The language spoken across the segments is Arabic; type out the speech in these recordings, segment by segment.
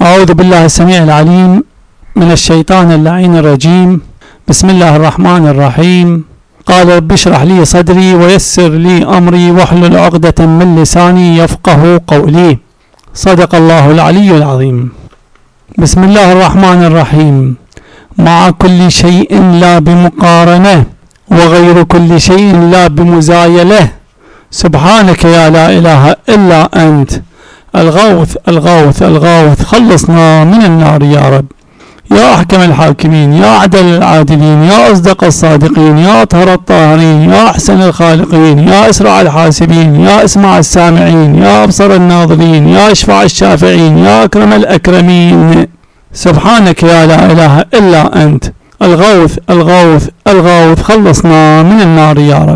أعوذ بالله السميع العليم من الشيطان اللعين الرجيم. بسم الله الرحمن الرحيم. قال رب اشرح لي صدري ويسر لي أمري واحلل عقدة من لساني يفقه قولي. صدق الله العلي العظيم. بسم الله الرحمن الرحيم. مع كل شيء لا بمقارنة وغير كل شيء لا بمزايلة، سبحانك يا لا إله إلا أنت، الغوث الغوث الغوث، خلصنا من النار يا رب. يا أحكم الحاكمين، يا عدل العادلين، يا أصدق الصادقين، يا أطهر الطاهرين، يا أحسن الخالقين، يا أسرع الحاسبين، يا أسمع السامعين، يا أبصر الناظرين، يا أشفع الشافعين، يا أكرم الأكرمين، سبحانك يا لا إله إلا أنت، الغوث الغوث الغوث، خلصنا من النار يا رب.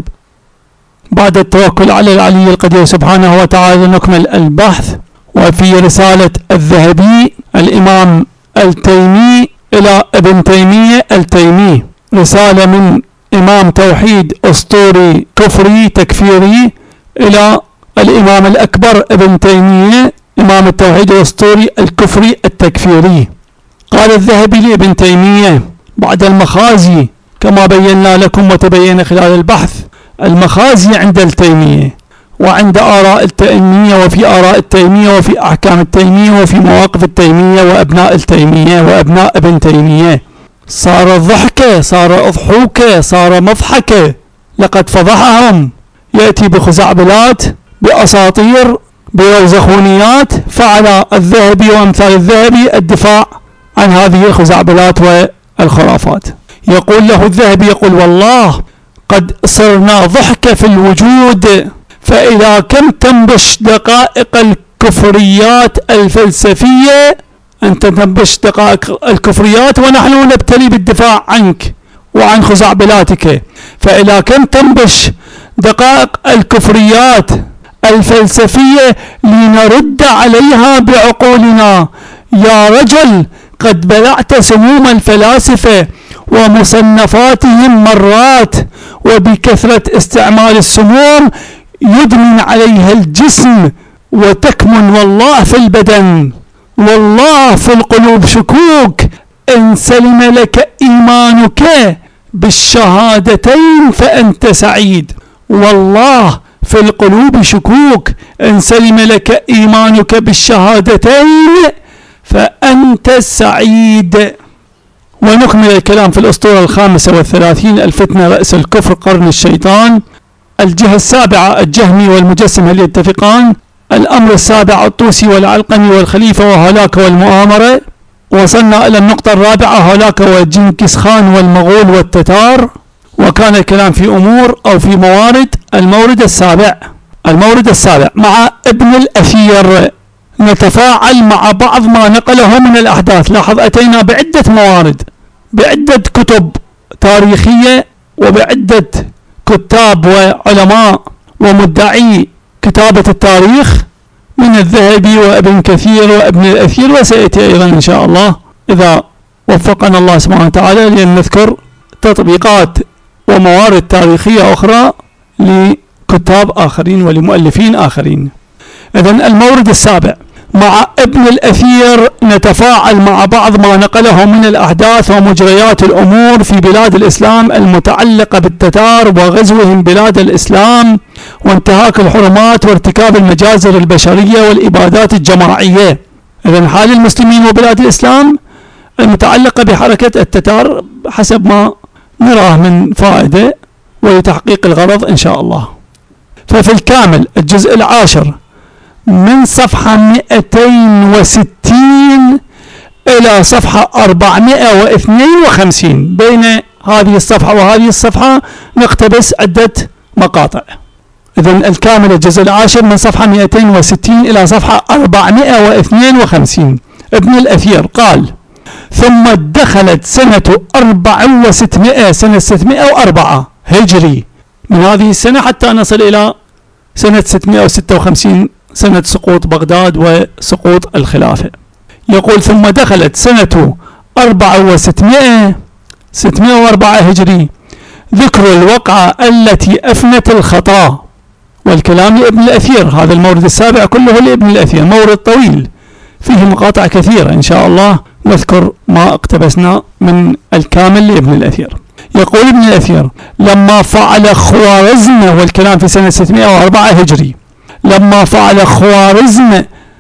بعد التوكل على العلي القدير سبحانه وتعالى نكمل البحث. وفي رسالة الذهبي الإمام التيمي إلى ابن تيمية التيمي، رسالة من إمام توحيد أسطوري كفري تكفيري إلى الإمام الأكبر ابن تيمية إمام التوحيد الأسطوري الكفري التكفيري. قال الذهبي لابن تيمية بعد المخازي كما بينا لكم وتبين خلال البحث، المخازي عند التيمية وعند آراء التيمية وفي آراء التيمية وفي أحكام التيمية وفي مواقف التيمية وأبناء التيمية وأبناء ابن تيمية. صار ضحكة، صار أضحوكة، صار مضحكة، لقد فضحهم. يأتي بخزعبلات، بأساطير، بروزخونيات، فعلى الذهبي وأمثال الذهبي الدفاع عن هذه الخزعبلات والخرافات. يقول له الذهبي، يقول والله قد صرنا ضحكة في الوجود، فإذا كم تنبش دقائق الكفريات الفلسفية، أنت تنبش دقائق الكفريات ونحن نبتلي بالدفاع عنك وعن خزعبلاتك، فإذا كم تنبش دقائق الكفريات الفلسفية لنرد عليها بعقولنا. يا رجل قد بلعت سموم الفلاسفة ومصنفاتهم مرات، وبكثرة استعمال السموم يدمن عليها الجسم وتكمن والله في البدن، والله في القلوب شكوك. إن سلم لك إيمانك بالشهادتين فأنت سعيد، والله في القلوب شكوك. إن سلم لك إيمانك بالشهادتين فأنت سعيد. ونكمل الكلام في الأسطورة 35 الفتنة رأس الكفر قرن الشيطان. الجهة السابعة الجهمي والمجسم هل يتفقان؟ الأمر السابع الطوسي والعلقمي والخليفة وهولاك والمؤامرة. وصلنا إلى النقطة الرابعة هولاك وجنكيز خان والمغول والتتار. وكان الكلام في أمور أو في موارد. المورد السابع مع ابن الأثير نتفاعل مع بعض ما نقله من الأحداث. لاحظ أتينا بعدة موارد، بعدة كتب تاريخية وبعدة كتاب وعلماء ومدعي كتابة التاريخ من الذهبي وابن كثير وابن الأثير، وسيأتي أيضا إن شاء الله إذا وفقنا الله سبحانه وتعالى لأن نذكر تطبيقات وموارد تاريخية أخرى لكتاب آخرين ولمؤلفين آخرين. إذن المورد السابع مع ابن الأثير نتفاعل مع بعض ما نقله من الأحداث ومجريات الأمور في بلاد الإسلام المتعلقة بالتتار وغزوهم بلاد الإسلام وانتهاك الحرمات وارتكاب المجازر البشرية والإبادات الجماعية. إذن حال المسلمين وبلاد الإسلام المتعلقة بحركة التتار حسب ما نراه من فائدة ولتحقيق الغرض إن شاء الله. ففي الكامل الجزء 10 من صفحة 260 إلى صفحة 452، بين هذه الصفحة وهذه الصفحة نقتبس عدة مقاطع. إذن الكامل الجزء 10 من صفحة 260 إلى صفحة 452. ابن الأثير قال: ثم دخلت سنة 400 سنة 604 هجري من هذه السنة حتى نصل إلى سنة 656 سنة سقوط بغداد وسقوط الخلافة. يقول: ثم دخلت سنة 604 هجري ذكر الوقعة التي أفنت والكلام لابن الأثير. هذا المورد السابع كله لابن الأثير، مورد طويل فيه مقاطع كثيرة إن شاء الله، نذكر ما اقتبسنا من الكامل لابن الأثير. يقول ابن الأثير: لما فعل خوارزم، والكلام في سنة 604 هجري، لما فعل خوارزم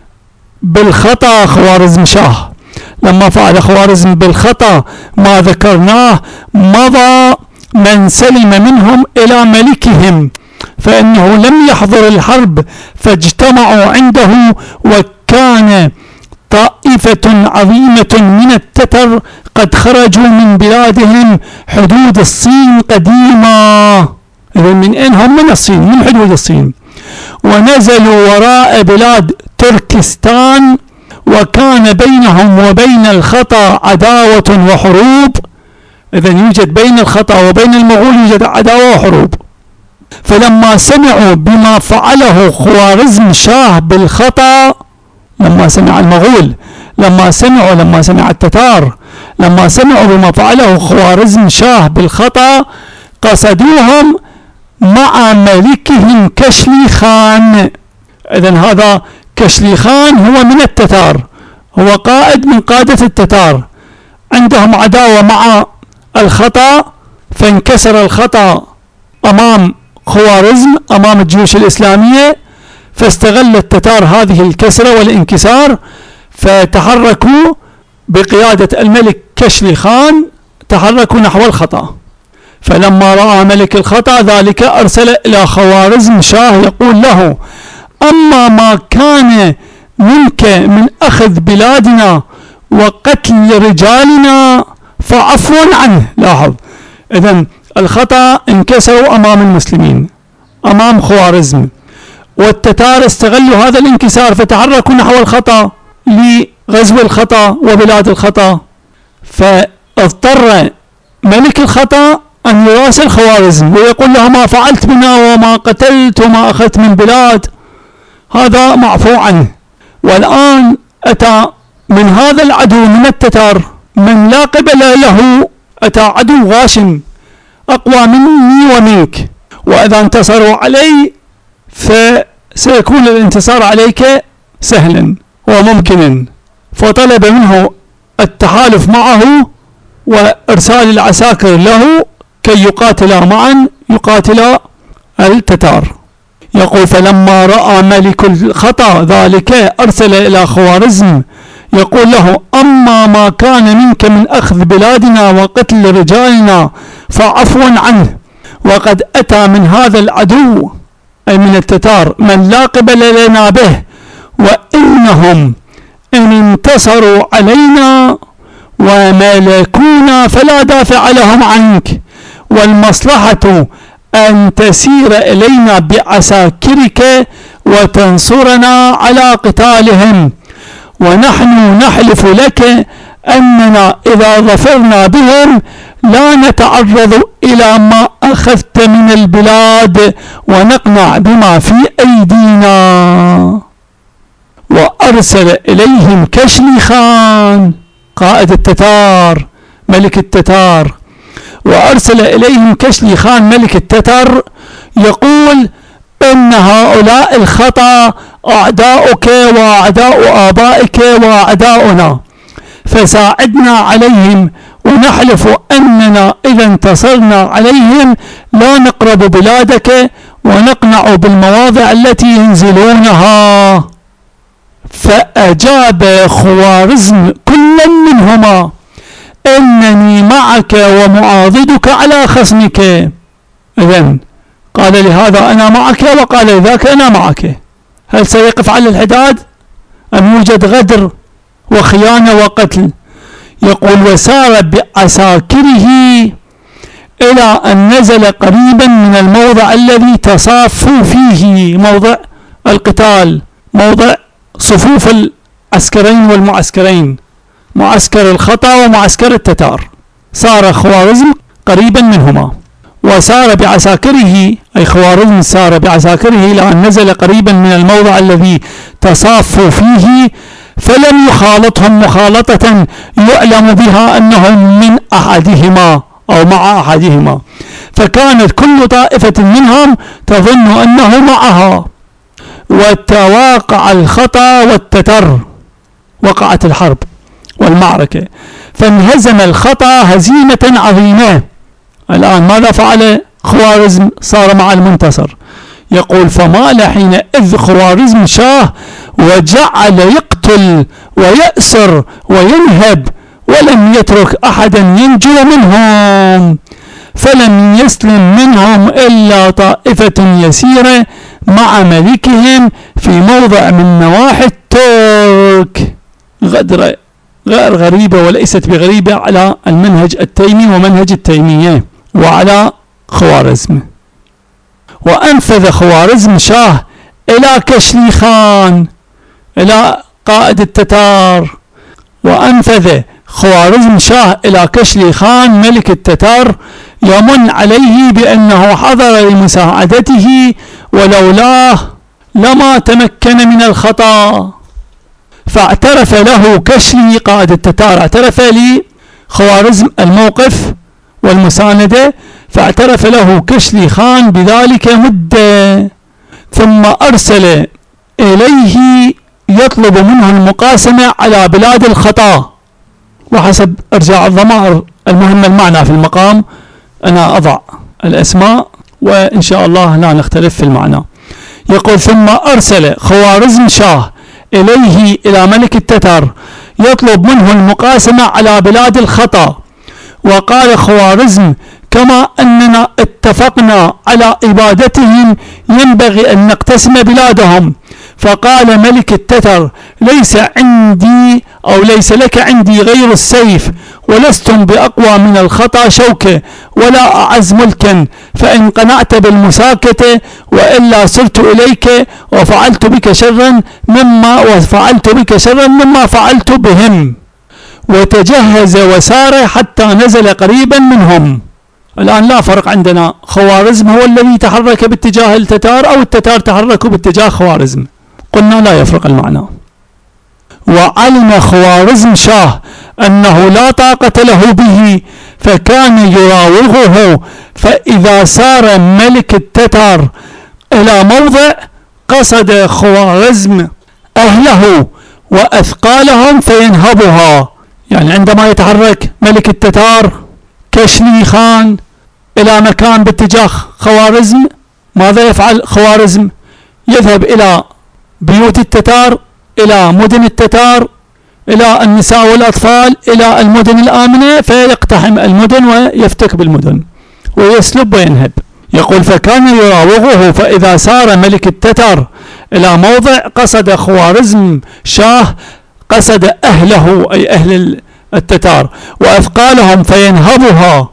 بالخطأ، خوارزم شاه، لما فعل خوارزم بالخطأ ما ذكرناه، مضى من سلم منهم إلى ملكهم، فإنه لم يحضر الحرب فاجتمعوا عنده، وكان طائفة عظيمة من التتر قد خرجوا من بلادهم حدود الصين قديما. إذن من أين هم؟ من الصين، من حدود الصين، ونزلوا وراء بلاد تركستان، وكان بينهم وبين الخطأ عداوة وحروب. إذن يوجد بين الخطأ وبين المغول يوجد عداوة وحروب. فلما سمعوا بما فعله خوارزم شاه بالخطأ، لما سمع المغول، لما سمع التتار، لما سمعوا بما فعله خوارزم شاه بالخطأ، قصدوهم مع ملكهم كشلي خان. إذن هذا كشلي خان هو من التتار، هو قائد من قادة التتار، عندهم عداوة مع الخطأ، فانكسر الخطأ أمام خوارزم، أمام الجيوش الإسلامية، فاستغل التتار هذه الكسرة والانكسار، فتحركوا بقيادة الملك كشلي خان، تحركوا نحو الخطأ. فلما رأى ملك الخطأ ذلك أرسل إلى خوارزم شاه يقول له: أما ما كان منك من أخذ بلادنا وقتل رجالنا فعفو عنه. لاحظ، إذن الخطأ انكسروا أمام المسلمين، أمام خوارزم، والتتار استغلوا هذا الانكسار فتحركوا نحو الخطأ لغزو الخطأ وبلاد الخطأ، فاضطر ملك الخطأ أن يراسل خوارزم ويقول له: ما فعلت بنا وما قتلت وما أخذت من بلاد، هذا معفو عنه. والآن أتى من هذا العدو من التتار من لا قبل له، أتى عدو غاشم أقوى مني ومنك، وإذا انتصروا علي فسيكون الانتصار عليك سهلا وممكنا. فطلب منه التحالف معه وإرسال العساكر له كي يقاتلا معا، يقاتلا التتار. يقول: فلما رأى ملك الخطأ ذلك أرسل إلى خوارزم يقول له: أما ما كان منك من أخذ بلادنا وقتل رجالنا فعفو عنه، وقد أتى من هذا العدو أي من التتار من لا قبل لنا به، وإنهم إن انتصروا علينا وملكونا فلا دافع لهم عنك، والمصلحة أن تسير إلينا بعساكرك وتنصرنا على قتالهم، ونحن نحلف لك أننا إذا ظفرنا بهم لا نتعرض إلى ما أخذت من البلاد ونقنع بما في أيدينا. وأرسل إليهم كشلي خان قائد التتار ملك التتار، وأرسل إليهم كشلي خان ملك التتر يقول: إن هؤلاء الخطأ أعداؤك وأعداء آبائك وأعداؤنا، فساعدنا عليهم، ونحلف أننا إذا انتصرنا عليهم لا نقرب بلادك ونقنع بالمواضع التي ينزلونها. فأجاب خوارزم كلا منهما: إنني معك ومعاضدك على خصمك. إذن قال لهذا أنا معك، وقال لذاك أنا معك. هل سيقف على الحداد أم يوجد غدر وخيانة وقتل؟ يقول: وسار بعساكره إلى أن نزل قريبا من الموضع الذي تصافوا فيه، موضع القتال، موضع صفوف العسكرين والمعسكرين، معسكر الخطأ ومعسكر التتار. صار خوارزم قريبا منهما، وسار بعساكره أي خوارزم سار بعساكره إلى أن نزل قريبا من الموضع الذي تصافوا فيه، فلم يخالطهم مخالطة يعلم بها أنهم من أحدهما أو مع أحدهما، فكانت كل طائفة منهم تظن أنه معها، وتواقع الخطأ والتتر وقعت الحرب والمعركة، فانهزم الخطأ هزيمة عظيمة. الآن ماذا فعل خوارزم؟ صار مع المنتصر. يقول فمال حينئذ خوارزم شاه وجعل يقتل ويأسر وينهب، ولم يترك أحدا ينجو منهم، فلم يسلم منهم إلا طائفة يسيرة مع ملكهم في موضع من نواحي الترك. غدرة غير غريبة وليست بغريبة على المنهج التيمي ومنهج التيمية وعلى خوارزم. وأنفذ خوارزم شاه إلى كشلي خان، إلى قائد التتار، وأنفذ خوارزم شاه إلى كشلي خان ملك التتار يمن عليه بأنه حضر لمساعدته ولولاه لما تمكن من الخطأ. فاعترف له كشلي قائد التتار، اعترف لخوارزم الموقف والمساندة، فاعترف له كشلي خان بذلك مدة، ثم أرسل إليه يطلب منه المقاسمة على بلاد الخطأ. وحسب إرجاع الضمائر المهم المعنى في المقام أنا أضع الأسماء وإن شاء الله لا نختلف في المعنى. يقول ثم أرسل خوارزم شاه إليه إلى ملك التتر يطلب منه المقاسمة على بلاد الخطأ، وقال خوارزم كما أننا اتفقنا على إبادتهم ينبغي أن نقتسم بلادهم. فقال ملك التتر ليس عندي أو ليس لك عندي غير السيف، ولستم بأقوى من الخطأ شوكة ولا أعز ملكا، فإن قنعت بالمساكة وإلا سرت إليك وفعلت بك شرا مما فعلت بهم. وتجهز وسار حتى نزل قريبا منهم. الآن لا فرق عندنا، خوارزم هو الذي تحرك باتجاه التتار أو التتار تحركوا باتجاه خوارزم، قلنا لا يفرق المعنى. وعلم خوارزم شاه أنه لا طاقة له به، فكان يراوغه، فإذا سار ملك التتار إلى موضع قصد خوارزم أهله وأثقالهم فينهبها. يعني عندما يتحرك ملك التتار كشلي خان إلى مكان باتجاه خوارزم، ماذا يفعل خوارزم؟ يذهب إلى بيوت التتار، إلى مدن التتار، إلى النساء والأطفال، إلى المدن الآمنة، فيقتحم المدن ويفتك بالمدن ويسلب وينهب. يقول فكان يراوغه، فإذا سار ملك التتر إلى موضع قصد خوارزم شاه قصد أهله أي أهل التتار وأثقالهم فينهبها.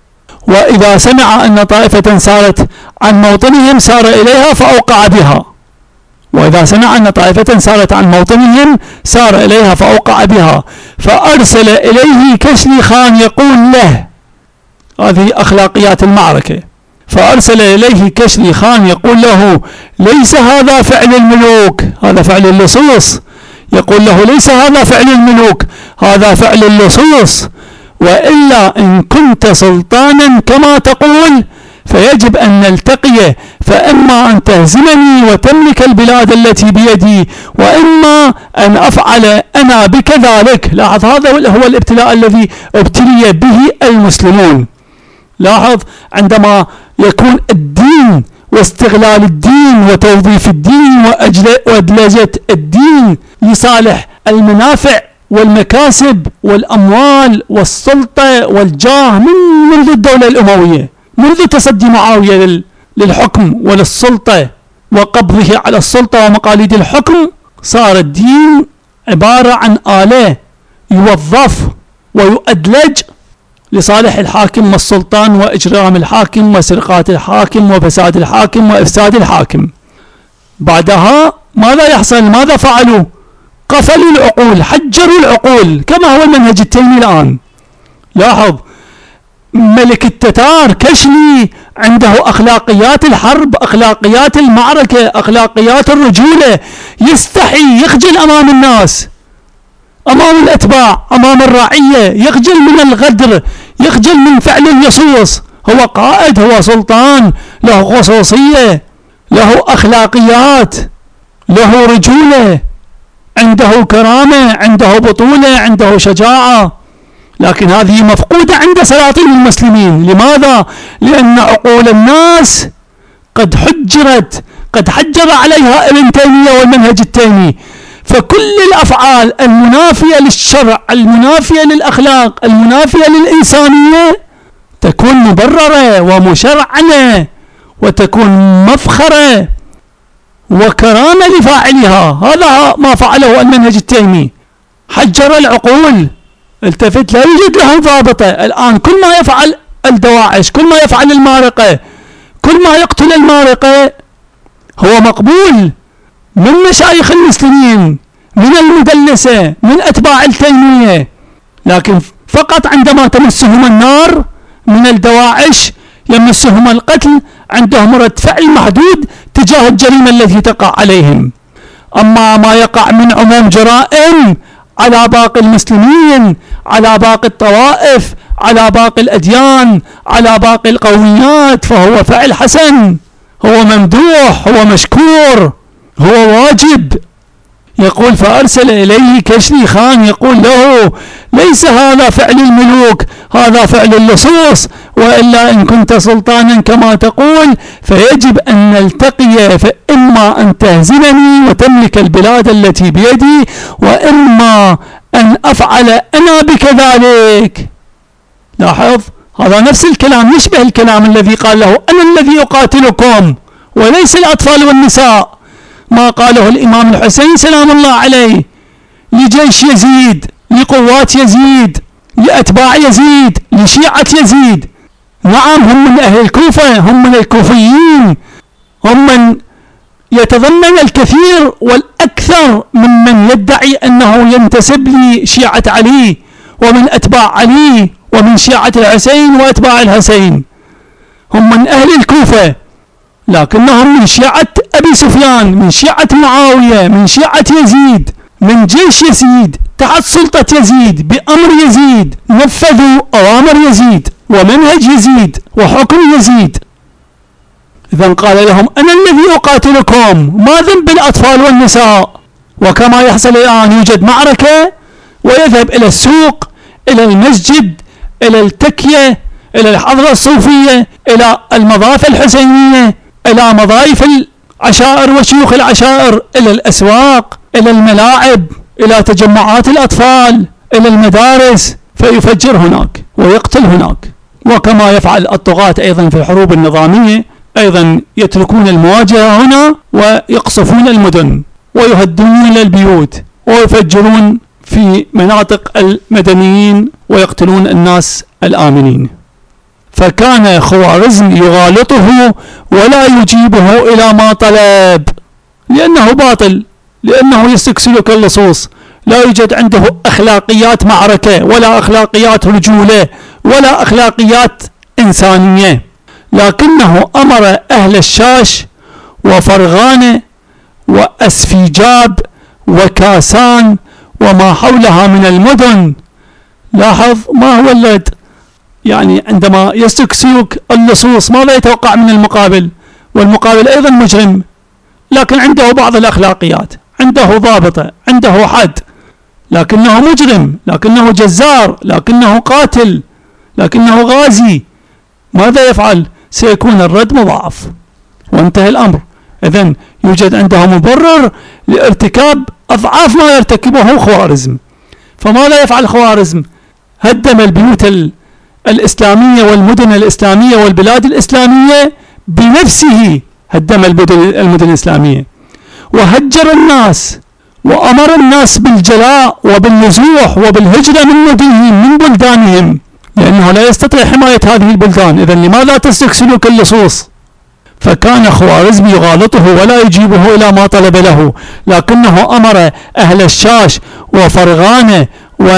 وإذا سمع أن طائفة سارت عن موطنهم سار إليها فأوقع بها. وإذا سمع أن طائفة سارت عن موطنهم سار إليها فأوقع بها. فأرسل إليه كشلي خان يقول له، هذه أخلاقيات المعركة، فأرسل إليه كشلي خان يقول له ليس هذا فعل الملوك، هذا فعل اللصوص. يقول له ليس هذا فعل الملوك، هذا فعل اللصوص، وإلا إن كنت سلطانا كما تقول فيجب أن نلتقي، فإما أن تهزمني وتملك البلاد التي بيدي، وإما أن أفعل أنا بك ذلك. لاحظ هذا هو الابتلاء الذي ابتلي به المسلمون. لاحظ عندما يكون الدين واستغلال الدين وتوظيف الدين وأدلجة الدين لصالح المنافع والمكاسب والأموال والسلطة والجاه منذ الدولة الأموية، منذ تصدي معاوية للحكم وللسلطة وقبضه على السلطة ومقاليد الحكم، صار الدين عبارة عن آلة يوظف ويؤدلج لصالح الحاكم والسلطان وإجرام الحاكم وسرقات الحاكم وفساد الحاكم وإفساد الحاكم. بعدها ماذا يحصل؟ ماذا فعلوا؟ قفلوا العقول، حجروا العقول، كما هو المنهج التيمي الآن. لاحظ ملك التتار كشلي عنده أخلاقيات الحرب، أخلاقيات المعركة، أخلاقيات الرجولة، يستحي يخجل أمام الناس، أمام الأتباع، أمام الرعية، يخجل من الغدر، يخجل من فعل اللصوص. هو قائد، هو سلطان، له خصوصية، له أخلاقيات، له رجولة. عنده كرامة، عنده بطولة، عنده شجاعة، لكن هذه مفقودة عند سلاطين المسلمين. لماذا؟ لأن عقول الناس قد حجر عليها ابن تيمية والمنهج التيمي، فكل الأفعال المنافية للشرع، المنافية للأخلاق، المنافية للإنسانية تكون مبررة ومشرعنة وتكون مفخرة وكرامة لفاعلها. هذا ما فعله المنهج التيمي، حجر العقول. التفت، لا يوجد له ضابطة. الآن كل ما يفعل الدواعش، كل ما يفعل المارقة، كل ما يقتل المارقة هو مقبول من مشايخ المسلمين، من المدلسة، من أتباع التيمية، لكن فقط عندما تمسهم النار من الدواعش، يمسهم القتل، عندهم رد فعل محدود تجاه الجريمة التي تقع عليهم. أما ما يقع من عموم جرائم على باقي المسلمين، على باقي الطوائف، على باقي الأديان، على باقي القوميات، فهو فعل حسن، هو ممدوح، هو مشكور، هو واجب. يقول: فأرسل إليه كشري خان يقول له: ليس هذا فعل الملوك، هذا فعل اللصوص، وإلا إن كنت سلطانا كما تقول فيجب أن نلتقي، فإما أن تهزمني وتملك البلاد التي بيدي، وإما أن أفعل أنا بكذلك. لاحظ، هذا نفس الكلام، يشبه الكلام الذي قال له: أنا الذي أقاتلكم وليس الأطفال والنساء. ما قاله الإمام الحسين سلام الله عليه لجيش يزيد، لقوات يزيد، لأتباع يزيد، لشيعة يزيد. نعم، هم من أهل الكوفة، هم من الكوفيين، هم من يتضمن الكثير والأكثر ممن يدعي أنه ينتسب لشيعة علي ومن أتباع علي ومن شيعة الحسين وأتباع الحسين. هم من أهل الكوفة، لكنهم من شيعة أبي سفيان، من شيعة معاوية، من شيعة يزيد، من جيش يزيد، تحت سلطة يزيد، بأمر يزيد، نفذوا أوامر يزيد ومنهج يزيد وحكم يزيد. إذن قال لهم: أنا الذي أقاتلكم، ما ذنب الأطفال والنساء؟ وكما يحصل الآن، يوجد معركة ويذهب إلى السوق، إلى المسجد، إلى التكية، إلى الحضرة الصوفية، إلى المضاف الحسينية، إلى مضايف العشائر وشيوخ العشائر، إلى الأسواق، إلى الملاعب، إلى تجمعات الأطفال، إلى المدارس، فيفجر هناك ويقتل هناك. وكما يفعل الطغاة أيضا في الحروب النظامية، أيضا يتركون المواجهة هنا ويقصفون المدن ويهدمون البيوت ويفجرون في مناطق المدنيين ويقتلون الناس الآمنين. فكان خوارزم يغالطه ولا يجيبه إلى ما طلب، لأنه باطل، لأنه يستكسلك اللصوص، لا يوجد عنده أخلاقيات معركة ولا أخلاقيات رجولة ولا أخلاقيات إنسانية، لكنه أمر أهل الشاش وفرغانة وأسفيجاب وكاسان وما حولها من المدن. لاحظ ما هو اللد، يعني عندما يستكسيك اللصوص ماذا يتوقع من المقابل؟ والمقابل أيضا مجرم، لكن عنده بعض الأخلاقيات، عنده ضابطة، عنده حد، لكنه مجرم، لكنه جزار، لكنه قاتل، لكنه غازي. ماذا يفعل؟ سيكون الرد مضاعف وانتهى الأمر. إذن يوجد عنده مبرر لارتكاب أضعاف ما يرتكبه خوارزم. فماذا يفعل خوارزم؟ هدم البيوت الإسلامية والمدن الإسلامية والبلاد الإسلامية بنفسه، هدم المدن الإسلامية وهجر الناس وأمر الناس بالجلاء وبالنزوح وبالهجرة من مدنهم، من بلدانهم، لأنه لا يستطيع حماية هذه البلدان. إذن لماذا تستكسلك اللصوص؟ فكان خوارزم يغالطه ولا يجيبه إلى ما طلب له، لكنه أمر أهل الشاش وفرغانة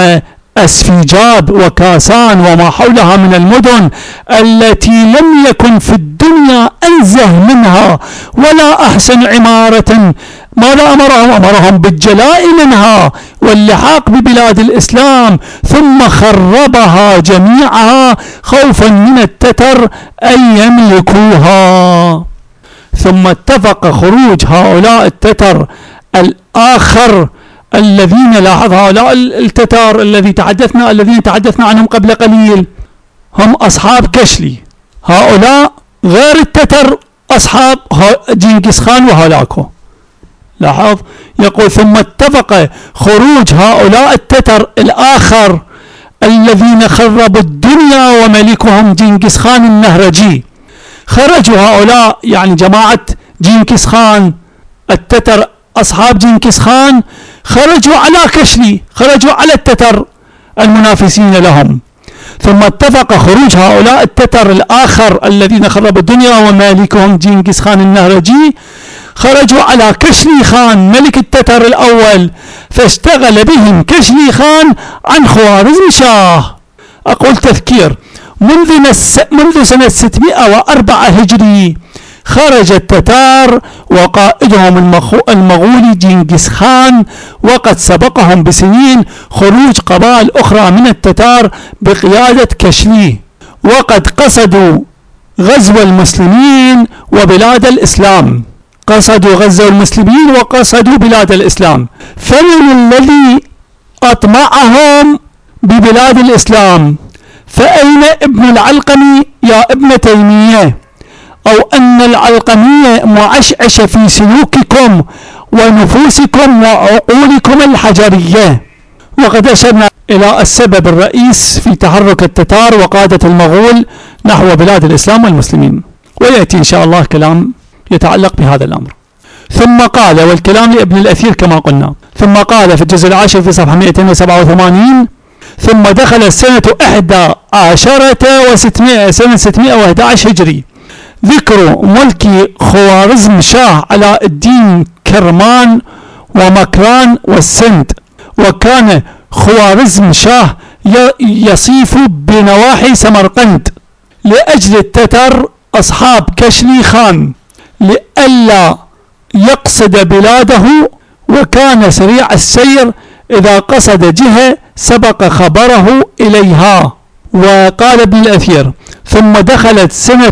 وأسفيجاب وكاسان وما حولها من المدن التي لم يكن في الدنيا أنزه منها ولا أحسن عمارة، ماذا أمرهم؟ أمرهم بالجلاء منها واللحاق ببلاد الإسلام، ثم خربها جميعها خوفا من التتر أن يملكوها. ثم اتفق خروج هؤلاء التتر الآخر الذين لاحظ هؤلاء التتار الذين تحدثنا عنهم قبل قليل هم أصحاب كشلي، هؤلاء غير التتر أصحاب جنكيز خان وهولاكو. لاحظ يقول ثم اتفق خروج هؤلاء التتر الآخر الذين خربوا الدنيا وملكهم جنكيز خان النهرجي. خرجوا هؤلاء يعني جماعة جنكيز خان، التتر أصحاب جنكيز خان خرجوا على كشلي، خرجوا على التتر المنافسين لهم. ثم اتفق خروج هؤلاء التتر الآخر الذين خربوا الدنيا ومالكهم جنكيز خان النهرجي، خرجوا على كشلي خان ملك التتر الأول، فاشتغل بهم كشلي خان عن خوارزم شاه. أقول تذكير، منذ سنة 604 هجري خرج التتار وقائدهم المغولي جنكيز خان، وقد سبقهم بسنين خروج قبائل أخرى من التتار بقيادة كشلي، وقد قصدوا غزو المسلمين وبلاد الإسلام، قصدوا غزو المسلمين وقصدوا بلاد الإسلام. فمن الذي أطمعهم ببلاد الإسلام؟ فأين ابن العلقمي يا ابن تيمية؟ أو أن العلقمية معشعش في سلوككم ونفوسكم وعقولكم الحجرية. وقد أشرنا إلى السبب الرئيس في تحرك التتار وقادة المغول نحو بلاد الإسلام والمسلمين، ويأتي إن شاء الله كلام يتعلق بهذا الأمر. ثم قال، والكلام لابن الأثير كما قلنا، ثم قال في الجزء العاشر في صفحة 287: ثم دخل السنة 11 و600 سنة 611 هجري ذكر ملك خوارزم شاه علاء الدين كرمان ومكران والسند. وكان خوارزم شاه يصيف بنواحي سمرقند لأجل التتر أصحاب كشلي خان لئلا يقصد بلاده، وكان سريع السير إذا قصد جهة سبق خبره إليها. وقال ابن الأثير: ثم دخلت سنة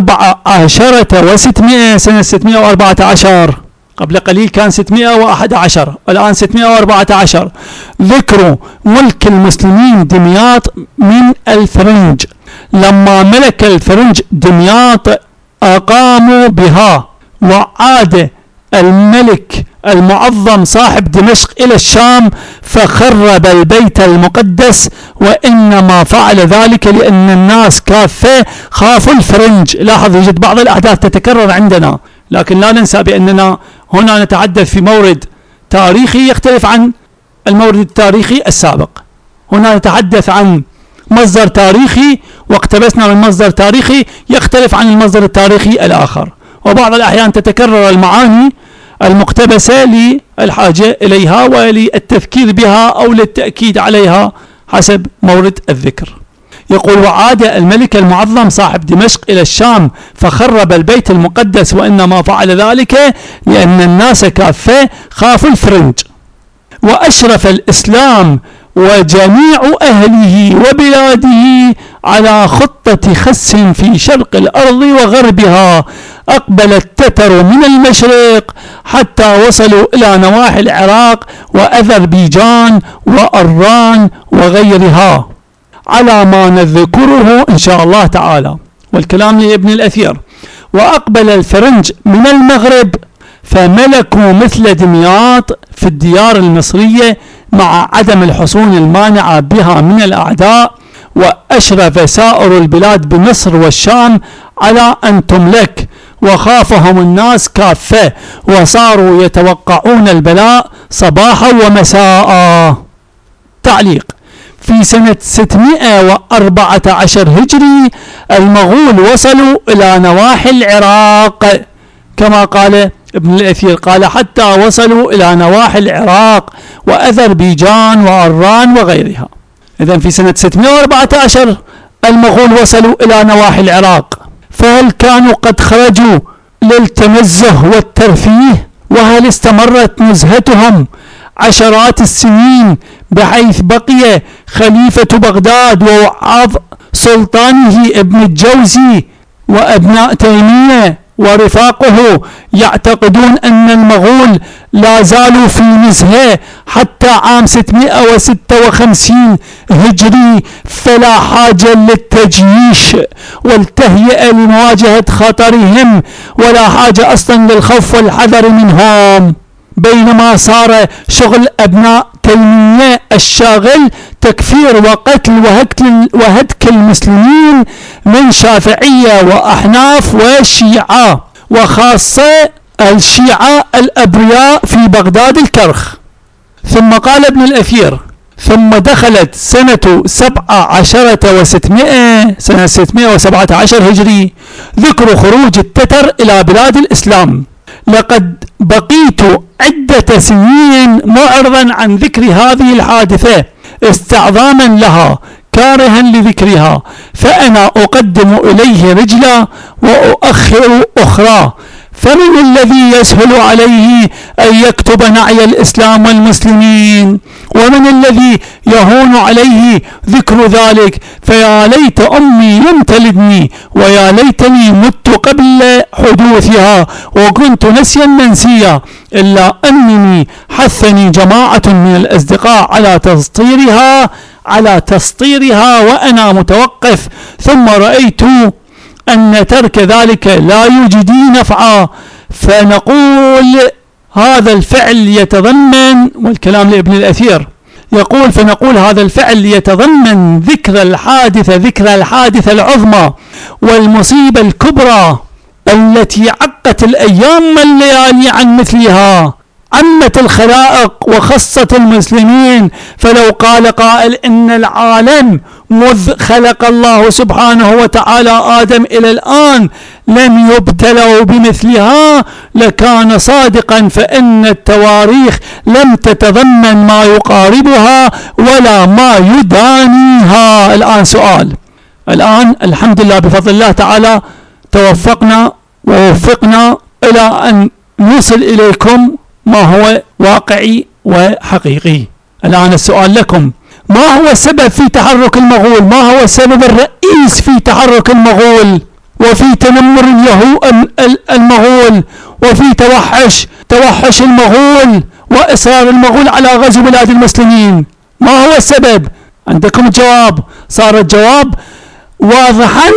14 و600 سنة 614، قبل قليل كان 611 والآن 614، ذكر ملك المسلمين دمياط من الفرنج. لما ملك الفرنج دمياط أقاموا بها، وعاد الملك المعظم صاحب دمشق إلى الشام فخرب البيت المقدس، وإنما فعل ذلك لأن الناس كافة خافوا الفرنج. لاحظ يوجد بعض الأحداث تتكرر عندنا، لكن لا ننسى بأننا هنا نتحدث في مورد تاريخي يختلف عن المورد التاريخي السابق. هنا نتحدث عن مصدر تاريخي واقتبسنا من مصدر تاريخي يختلف عن المصدر التاريخي الآخر، وبعض الأحيان تتكرر المعاني المقتبسة للحاجة إليها وللتذكير بها أو للتأكيد عليها حسب مورد الذكر. يقول: وعاد الملك المعظم صاحب دمشق إلى الشام فخرب البيت المقدس، وإنما فعل ذلك لأن الناس كافة خافوا الفرنج. وأشرف الإسلام وجميع أهله وبلاده على خطة خس في شرق الأرض وغربها. أقبل التتر من المشرق حتى وصلوا إلى نواحي العراق وأذربيجان وأران وغيرها، على ما نذكره إن شاء الله تعالى. والكلام لابن الأثير: وأقبل الفرنج من المغرب فملكوا مثل دمياط في الديار المصرية مع عدم الحصون المانعة بها من الأعداء. وأشرف سائر البلاد بمصر والشام على أن تملك، وخافهم الناس كافة، وصاروا يتوقعون البلاء صباحا ومساء. تعليق: في سنة 614 هجري المغول وصلوا إلى نواحي العراق كما قال ابن الأثير، قال حتى وصلوا إلى نواحي العراق وأذربيجان وأران وغيرها. إذن في سنة 614 المغول وصلوا إلى نواحي العراق، فهل كانوا قد خرجوا للتنزه والترفيه؟ وهل استمرت نزهتهم عشرات السنين بحيث بقي خليفة بغداد ووعاظ سلطانه ابن الجوزي وأبناء تيمية ورفاقه يعتقدون أن المغول لا زالوا في نزهة حتى عام 656 هجري، فلا حاجة للتجييش والتهيئة لمواجهة خطرهم، ولا حاجة أصلا للخوف والحذر منهم. بينما صار شغل أبناء تيمية الشاغل تكفير وقتل وهتك المسلمين من شافعية وأحناف وشيعة، وخاصة الشيعة الأبرياء في بغداد الكرخ. ثم قال ابن الأثير: ثم دخلت سنة 17 و600 سنة 617 هجري ذكر خروج التتر إلى بلاد الإسلام. لقد بقيت عدة سنين معرضا عن ذكر هذه الحادثة استعظاما لها كارها لذكرها، فأنا أقدم إليه رجلا وأؤخر أخرى، فمن الذي يسهل عليه أن يكتب نعي الإسلام والمسلمين، ومن الذي يهون عليه ذكر ذلك؟ فيا ليت أمي لم تلدني، ويا ليتني مت قبل حدوثها وكنت نسيا منسيا، إلا أنني حثني جماعة من الأصدقاء على تسطيرها وأنا متوقف، ثم رأيت أن ترك ذلك لا يجدي نفعا، فنقول هذا الفعل يتضمن، والكلام لابن الأثير يقول: فنقول هذا الفعل يتضمن ذكر الحادثة العظمى والمصيبة الكبرى التي عقت الأيام والليالي عن مثلها، عمت الخلائق وخصت المسلمين. فلو قال قائل إن العالم مذ خلق الله سبحانه وتعالى آدم إلى الآن لم يبتلوا بمثلها لكان صادقا، فإن التواريخ لم تتضمن ما يقاربها ولا ما يدانيها. الآن سؤال، الآن الحمد لله بفضل الله تعالى توفقنا ووفقنا إلى أن نوصل إليكم ما هو واقعي وحقيقي. الآن السؤال لكم: ما هو السبب في تحرك المغول؟ ما هو السبب الرئيس في تحرك المغول وفي تنمر المغول وفي توحش المغول وإصرار المغول على غزو بلاد المسلمين؟ ما هو السبب؟ عندكم الجواب. صار الجواب واضحا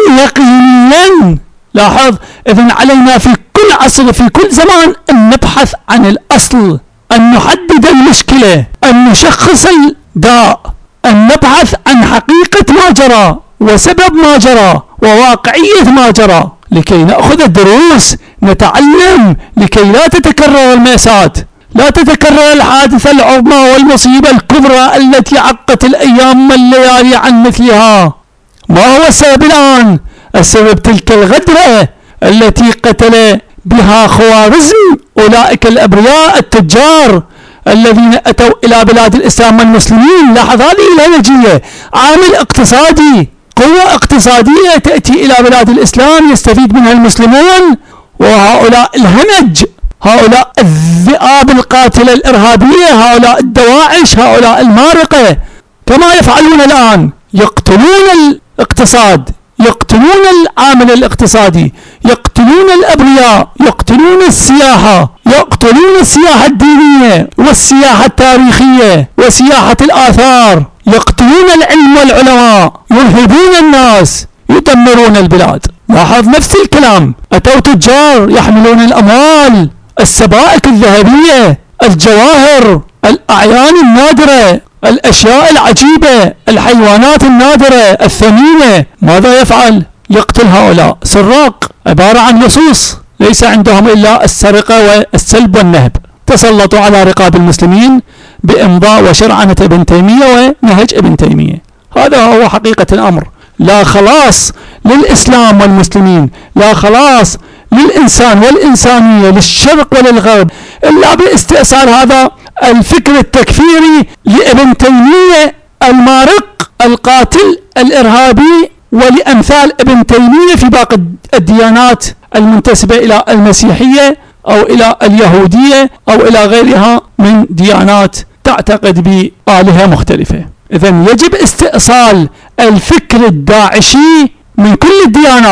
يقينيا. لاحظ، إذن علينا في كل عصر في كل زمان أن نبحث عن الأصل، أن نحدد المشكلة، أن نشخص الداء، أن نبحث عن حقيقة ما جرى وسبب ما جرى وواقعية ما جرى، لكي نأخذ الدروس، نتعلم، لكي لا تتكرر المأساة، لا تتكرر الحادثة العظمى والمصيبة الكبرى التي عقت الأيام والليالي عن مثلها. ما هو السبب الآن؟ السبب تلك الغدرة التي قتل بها خوارزم أولئك الأبرياء التجار الذين أتوا إلى بلاد الإسلام والمسلمين. لاحظ هذه الهمجية، عامل اقتصادي، قوة اقتصادية تأتي إلى بلاد الإسلام يستفيد منها المسلمون، وهؤلاء الهمج، هؤلاء الذئاب القاتلة الإرهابية، هؤلاء الدواعش، هؤلاء المارقة كما يفعلون الآن، يقتلون الاقتصاد، يقتلون العامل الاقتصادي، يقتلون الأبرياء، يقتلون السياحة، يقتلون السياحة الدينية والسياحة التاريخية وسياحة الآثار، يقتلون العلم والعلماء، يرهبون الناس، يدمرون البلاد. لاحظ نفس الكلام، أتوا تجار يحملون الأموال، السبائك الذهبية، الجواهر، الأعيان النادرة، الأشياء العجيبة، الحيوانات النادرة الثمينة. ماذا يفعل؟ يقتل هؤلاء. سراق عبارة عن لصوص ليس عندهم إلا السرقة والسلب والنهب، تسلطوا على رقاب المسلمين بإمضاء وشرعنة ابن تيمية ونهج ابن تيمية. هذا هو حقيقة الأمر. لا خلاص للإسلام والمسلمين، لا خلاص للإنسان والإنسانية، للشرق وللغرب، إلا باستئصال هذا الفكر التكفيري لابن تيمية المارق القاتل الإرهابي ولأمثال ابن تيمية في باقي الديانات المنتسبة إلى المسيحية أو إلى اليهودية أو إلى غيرها من ديانات تعتقد بآلهة مختلفة. إذن يجب استئصال الفكر الداعشي من كل الديانات،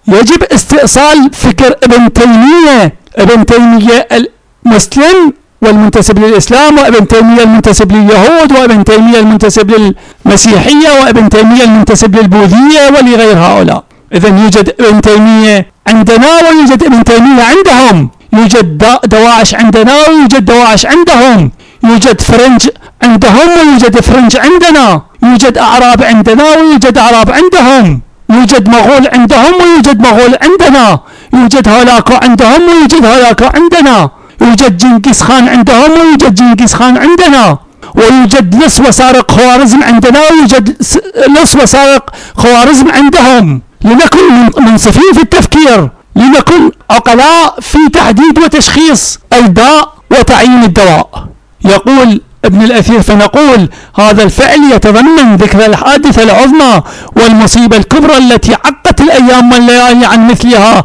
يجب استئصال فكر ابن تيمية. ابن تيمية المسلم والمنتسب للإسلام، وابن تيمية المنتسب لليهود، وابن تيمية المنتسب للمسيحية، وابن تيمية المنتسب للبوذية ولغير هؤلاء. إذن يوجد ابن تيمية عندنا ويوجد ابن تيمية عندهم، يوجد دواعش عندنا ويوجد دواعش عندهم، يوجد فرنج عندهم ويوجد فرنج عندنا، يوجد أعراب عندنا ويوجد أعراب عندهم، يوجد مغول عندهم ويوجد مغول عندنا، يوجد هولاكو عندهم ويوجد هولاكو عندنا، يوجد جنكيز خان عندهم ويوجد جنكيز خان عندنا، ويوجد لص وسارق خوارزم عندنا ويوجد لص وسارق خوارزم عندهم. لنكن منصفين في التفكير، لنكن عقلاء في تحديد وتشخيص الداء وتعيين الدواء. يقول ابن الأثير: فنقول هذا الفعل يتضمن ذكر الحادثة العظمى والمصيبة الكبرى التي عقت الأيام والليالي عن مثلها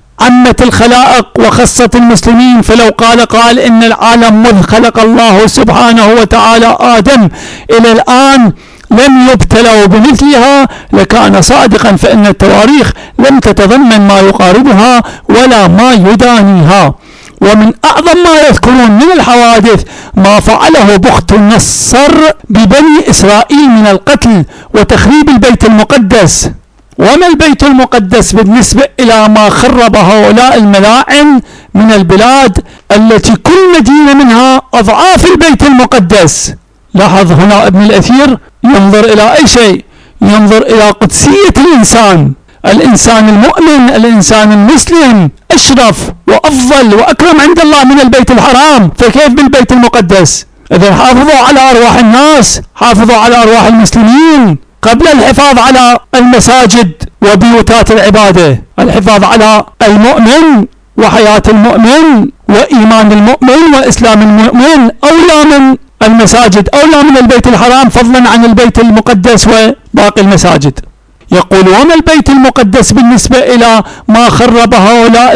عمت الخلائق وخصت المسلمين. فلو قال قال إن العالم مذ خلق الله سبحانه وتعالى آدم إلى الآن لم يبتلوا بمثلها لكان صادقا، فإن التواريخ لم تتضمن ما يقاربها ولا ما يدانيها. ومن أعظم ما يذكرون من الحوادث ما فعله بخت النصر ببني إسرائيل من القتل وتخريب البيت المقدس. وما البيت المقدس بالنسبة إلى ما خرب هؤلاء الملاعن من البلاد التي كل مدينة منها أضعاف البيت المقدس؟ لاحظ هنا ابن الأثير ينظر إلى أي شيء؟ ينظر إلى قدسية الإنسان. الإنسان المؤمن، الإنسان المسلم أشرف وأفضل وأكرم عند الله من البيت الحرام، فكيف بالبيت المقدس؟ إذن حافظوا على أرواح الناس، حافظوا على أرواح المسلمين قبل الحفاظ على المساجد وبيوتات العبادة. الحفاظ على المؤمن وحياة المؤمن وإيمان المؤمن وإسلام المؤمن أولى من المساجد، أولى من البيت الحرام، فضلا عن البيت المقدس وباقي المساجد. يقول: وما البيت المقدس بالنسبة إلى ما خرب هؤلاء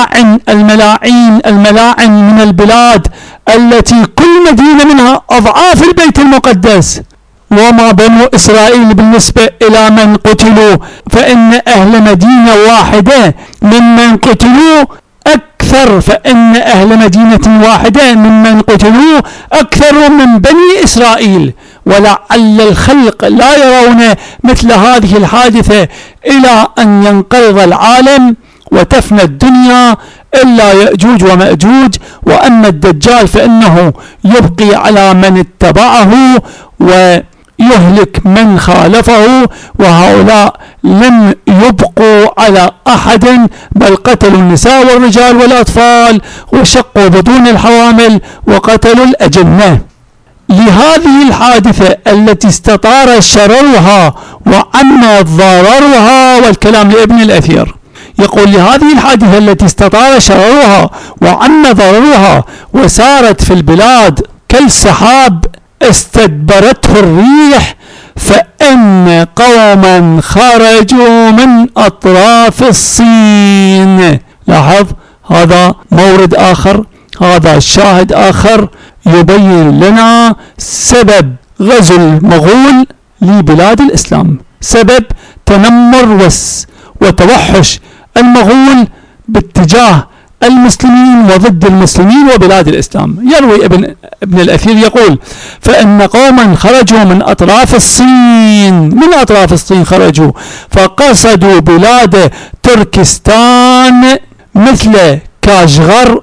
الملاعين من البلاد التي كل مدينة منها أضعاف البيت المقدس؟ وما بنو إسرائيل بالنسبة إلى من قتلوا، فإن أهل مدينة واحدة ممن قتلوا أكثر، فإن أهل مدينة واحدة ممن قتلوا أكثر من بني إسرائيل. ولعل الخلق لا يرون مثل هذه الحادثة إلى أن ينقرض العالم وتفنى الدنيا إلا يأجوج ومأجوج. وأما الدجال فإنه يبقي على من اتبعه ويهلك من خالفه، وهؤلاء لم يبقوا على أحد، بل قتلوا النساء والرجال والأطفال وشقوا بطون الحوامل وقتلوا الأجنة. لهذه الحادثة التي استطار شررها وعم ضررها، والكلام لابن الأثير، يقول: لهذه الحادثة التي استطار شررها وعم ضررها وسارت في البلاد كالسحاب استدبرته الريح، فإن قوما خرجوا من أطراف الصين. لاحظ، هذا مورد آخر، هذا شاهد آخر يبين لنا سبب غزو المغول لبلاد الإسلام، سبب تنمر وتوحش المغول باتجاه المسلمين وضد المسلمين وبلاد الإسلام. يروي ابن الأثير يقول: فإن قوما خرجوا من أطراف الصين، من أطراف الصين خرجوا، فقصدوا بلاد تركستان مثل كاشغر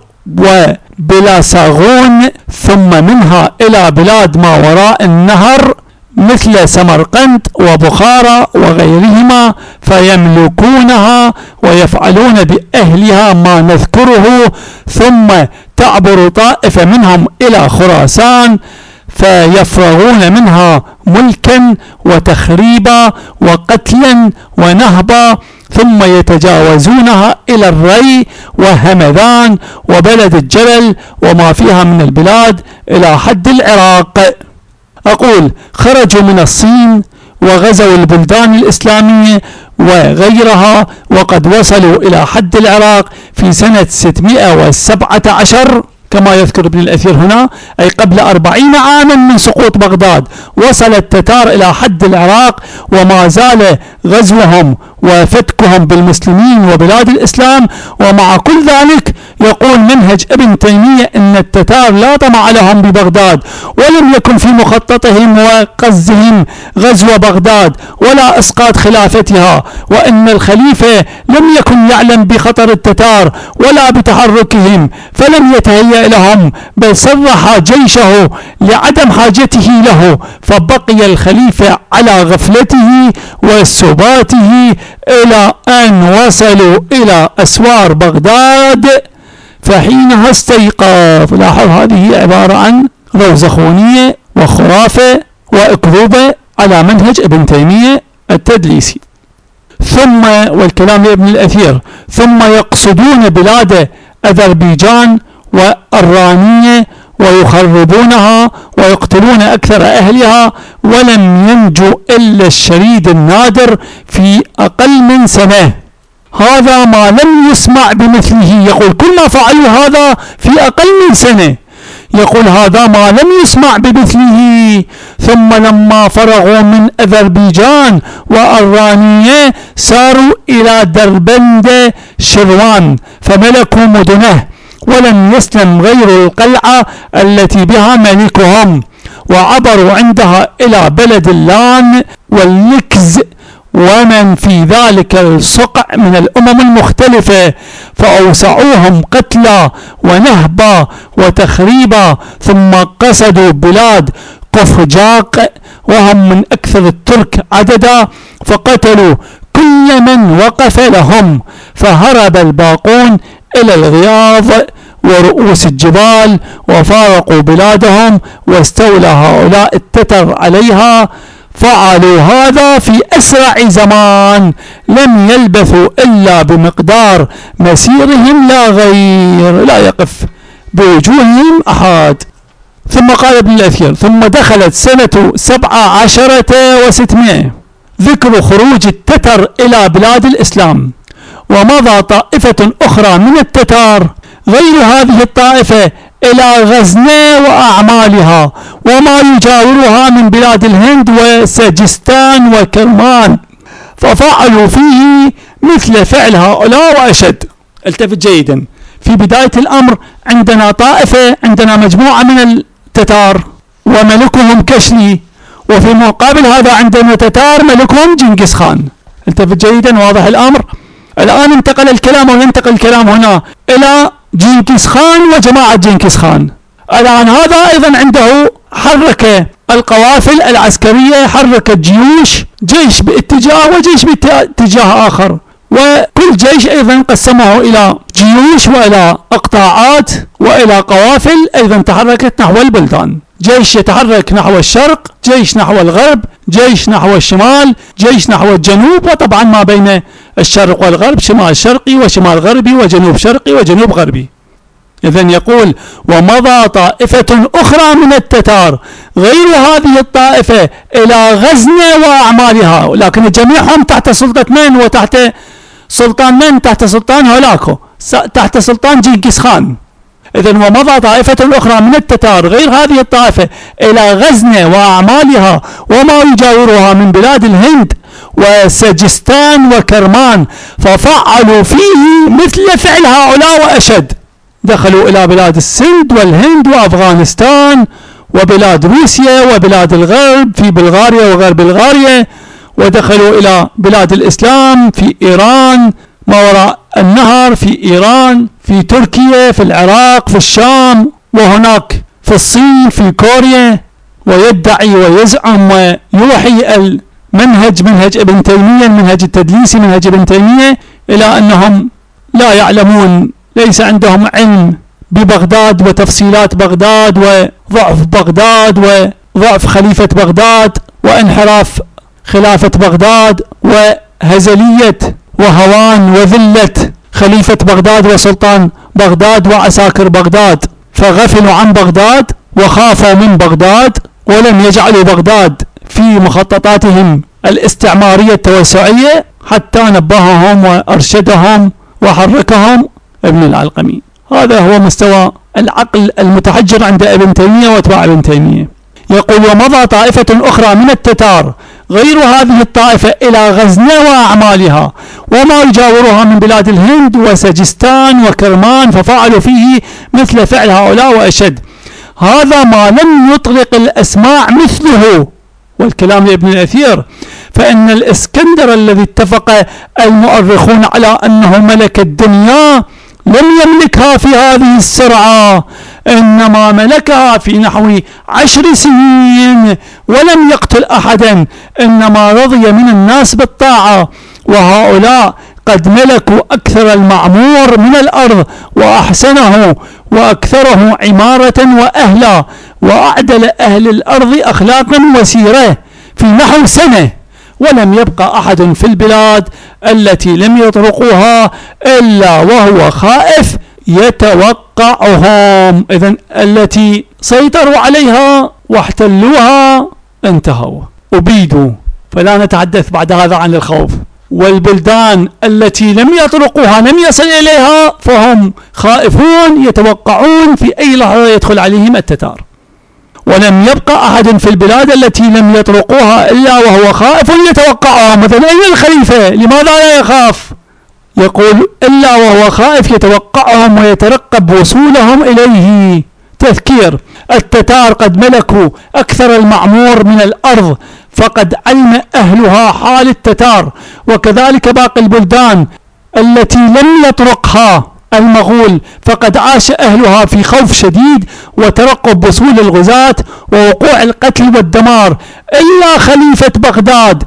وبلاساغون، ثم منها إلى بلاد ما وراء النهر مثل سمرقند وبخارى وغيرهما، فيملكونها ويفعلون بأهلها ما نذكره، ثم تعبر طائفة منهم إلى خراسان فيفرغون منها ملكا وتخريبا وقتلا ونهبا، ثم يتجاوزونها إلى الري وهمذان وبلد الجبل وما فيها من البلاد إلى حد العراق. أقول: خرجوا من الصين وغزوا البلدان الإسلامية وغيرها، وقد وصلوا إلى حد العراق في سنة 617 كما يذكر ابن الأثير هنا، أي قبل 40 عاما من سقوط بغداد وصل التتار إلى حد العراق، وما زال غزوهم وفتكهم بالمسلمين وبلاد الإسلام. ومع كل ذلك يقول منهج ابن تيمية إن التتار لا طمع لهم ببغداد، ولم يكن في مخططهم وقصدهم غزو بغداد ولا إسقاط خلافتها، وإن الخليفة لم يكن يعلم بخطر التتار ولا بتحركهم فلم يتهيأ لهم، بل صرح جيشه لعدم حاجته له، فبقي الخليفة على غفلته وسباته إلى أن وصلوا إلى أسوار بغداد، فحينها استيقظ. لاحظ هذه عبارة عن روزخونية وخرافة وأكذوبة على منهج ابن تيمية التدليسي. ثم والكلام لابن الأثير، ثم يقصدون بلاد أذربيجان والرانية ويخربونها ويقتلون أكثر أهلها، ولم ينجو إلا الشريد النادر في أقل من سنة. هذا ما لم يسمع بمثله، يقول كل ما فعلوا هذا في أقل من سنة، يقول هذا ما لم يسمع بمثله. ثم لما فرغوا من أذربيجان والرانية ساروا إلى دربند شروان فملكوا مدنه، ولم يسلم غير القلعة التي بها ملكهم، وعبروا عندها إلى بلد اللان واللكز ومن في ذلك الصقع من الأمم المختلفة، فأوسعوهم قتلا ونهبا وتخريبا، ثم قصدوا بلاد قفجاق وهم من أكثر الترك عددا، فقتلوا كل من وقف لهم، فهرب الباقون إلى الغياض ورؤوس الجبال وفارقوا بلادهم، واستولى هؤلاء التتر عليها. فعلوا هذا في أسرع زمان، لم يلبثوا إلا بمقدار مسيرهم لا غير، لا يقف بوجوههم أحد. ثم قال ابن الأثير: ثم دخلت سنة 17 و600 ذكر خروج التتر إلى بلاد الإسلام، ومضى طائفة أخرى من التتار غير هذه الطائفة إلى غزنة وأعمالها وما يجاورها من بلاد الهند وسجستان وكرمان، ففعلوا فيه مثل فعل هؤلاء وأشد. التفت جيدا، في بداية الأمر عندنا طائفة، عندنا مجموعة من التتار وملكهم كشلي، وفي مقابل هذا عندنا تتار ملكهم جنكيز خان. التفت جيدا، واضح الأمر. الآن انتقل الكلام وينتقل الكلام هنا إلى جنكيز خان وجماعة جنكيز خان. الآن هذا أيضا عنده حركة القوافل العسكرية، حركة جيش باتجاه وجيش باتجاه آخر، وكل جيش أيضا قسمه إلى جيوش وإلى أقطاعات وإلى قوافل أيضا تحركت نحو البلدان. جيش يتحرك نحو الشرق، جيش نحو الغرب، جيش نحو الشمال، جيش نحو الجنوب، وطبعا ما بين الشرق والغرب شمال شرقي وشمال غربي وجنوب شرقي وجنوب غربي. إذن يقول: ومضى طائفة أخرى من التتار غير هذه الطائفة إلى غزنة وأعمالها، لكن جميعهم تحت سلطة من وتحت سلطان من؟ تحت سلطان هولاكو، تحت سلطان جنكيز خان. إذن ومضى طائفة أخرى من التتار غير هذه الطائفة إلى غزنة وأعمالها وما يجاورها من بلاد الهند وسجستان وكرمان، ففعلوا فيه مثل فعل هؤلاء وأشد. دخلوا إلى بلاد السند والهند وأفغانستان وبلاد روسيا وبلاد الغرب في بلغاريا وغرب بلغاريا، ودخلوا إلى بلاد الإسلام في إيران ما وراء النهر، في إيران، في تركيا، في العراق، في الشام، وهناك في الصين، في كوريا. ويدعي ويزعم ويوحي منهج ابن تيمية، المنهج التدليسي، منهج ابن تيمية، إلى أنهم لا يعلمون، ليس عندهم علم ببغداد وتفصيلات بغداد وضعف بغداد وضعف خليفة بغداد وانحراف خلافة بغداد وهزلية وهوان وذلة خليفة بغداد وسلطان بغداد وعساكر بغداد، فغفلوا عن بغداد وخافوا من بغداد ولم يجعلوا بغداد في مخططاتهم الاستعمارية التوسعية، حتى نبههم وأرشدهم وحركهم ابن العلقمي. هذا هو مستوى العقل المتحجر عند ابن تيمية واتباع ابن تيمية. يقول: ومضى طائفة أخرى من التتار غير هذه الطائفة إلى غزنة وأعمالها وما يجاورها من بلاد الهند وسجستان وكرمان، ففعلوا فيه مثل فعل هؤلاء وأشد. هذا ما لم يطلق الأسماع مثله. والكلام لابن الأثير: فإن الإسكندر الذي اتفق المؤرخون على أنه ملك الدنيا لم يملكها في هذه السرعة، إنما ملكها في نحو 10 سنين ولم يقتل أحدا، إنما رضي من الناس بالطاعة. وهؤلاء قد ملكوا أكثر المعمور من الأرض وأحسنه وأكثره عمارة وأهلا وأعدل أهل الأرض أخلاقا وسيرة في نحو سنة، ولم يبقى أحد في البلاد التي لم يطرقوها إلا وهو خائف يتوقعهم. إذن التي سيطروا عليها واحتلوها انتهوا أبيدوا، فلا نتحدث بعد هذا عن الخوف. والبلدان التي لم يطرقوها لم يصل إليها فهم خائفون يتوقعون في أي لحظة يدخل عليهم التتار. ولم يبقى أحد في البلاد التي لم يطرقوها إلا وهو خائف يتوقعهم. مثلا أين الخليفة؟ لماذا لا يخاف؟ يقول: إلا وهو خائف يتوقعهم ويترقب وصولهم إليه. تذكير: التتار قد ملكوا أكثر المعمور من الأرض، فقد علم أهلها حال التتار، وكذلك باقي البلدان التي لم يطرقها المغول، فقد عاش أهلها في خوف شديد وترقب وصول الغزاة ووقوع القتل والدمار، إلا خليفة بغداد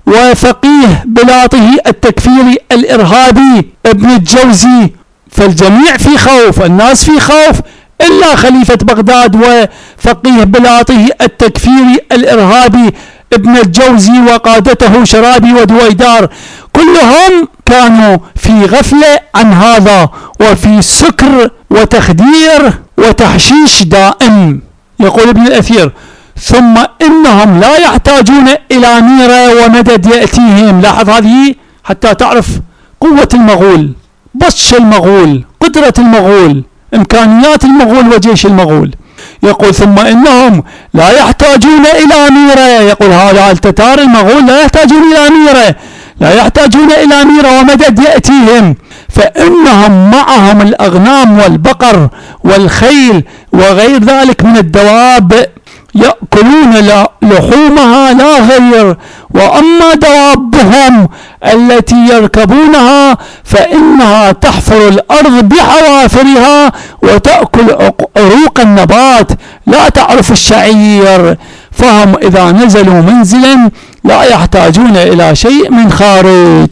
وفقيه بلاطه التكفيري الإرهابي ابن الجوزي، فالجميع في خوف، الناس في خوف، إلا خليفة بغداد وفقيه بلاطه التكفيري الإرهابي ابن الجوزي وقادته شرابي ودويدار، كلهم كانوا في غفلة عن هذا وفي سكر وتخدير وتحشيش دائم. يقول ابن الأثير: ثم إنهم لا يحتاجون إلى ميرة ومدد يأتيهم. لاحظ هذه حتى تعرف قوة المغول، بطش المغول، قدرة المغول، إمكانيات المغول وجيش المغول. يقول: ثم إنهم لا يحتاجون إلى ميرة. يقول هؤلاء التتار المغول لا يحتاجون إلى ميرة، لا يحتاجون إلى ميرة ومدد يأتيهم، فإنهم معهم الأغنام والبقر والخيل وغير ذلك من الدواب يأكلون لحومها لا غير. وأما دوابهم التي يركبونها فإنها تحفر الأرض بحوافرها وتأكل عروق النبات، لا تعرف الشعير، فهم إذا نزلوا منزلا لا يحتاجون إلى شيء من خارج.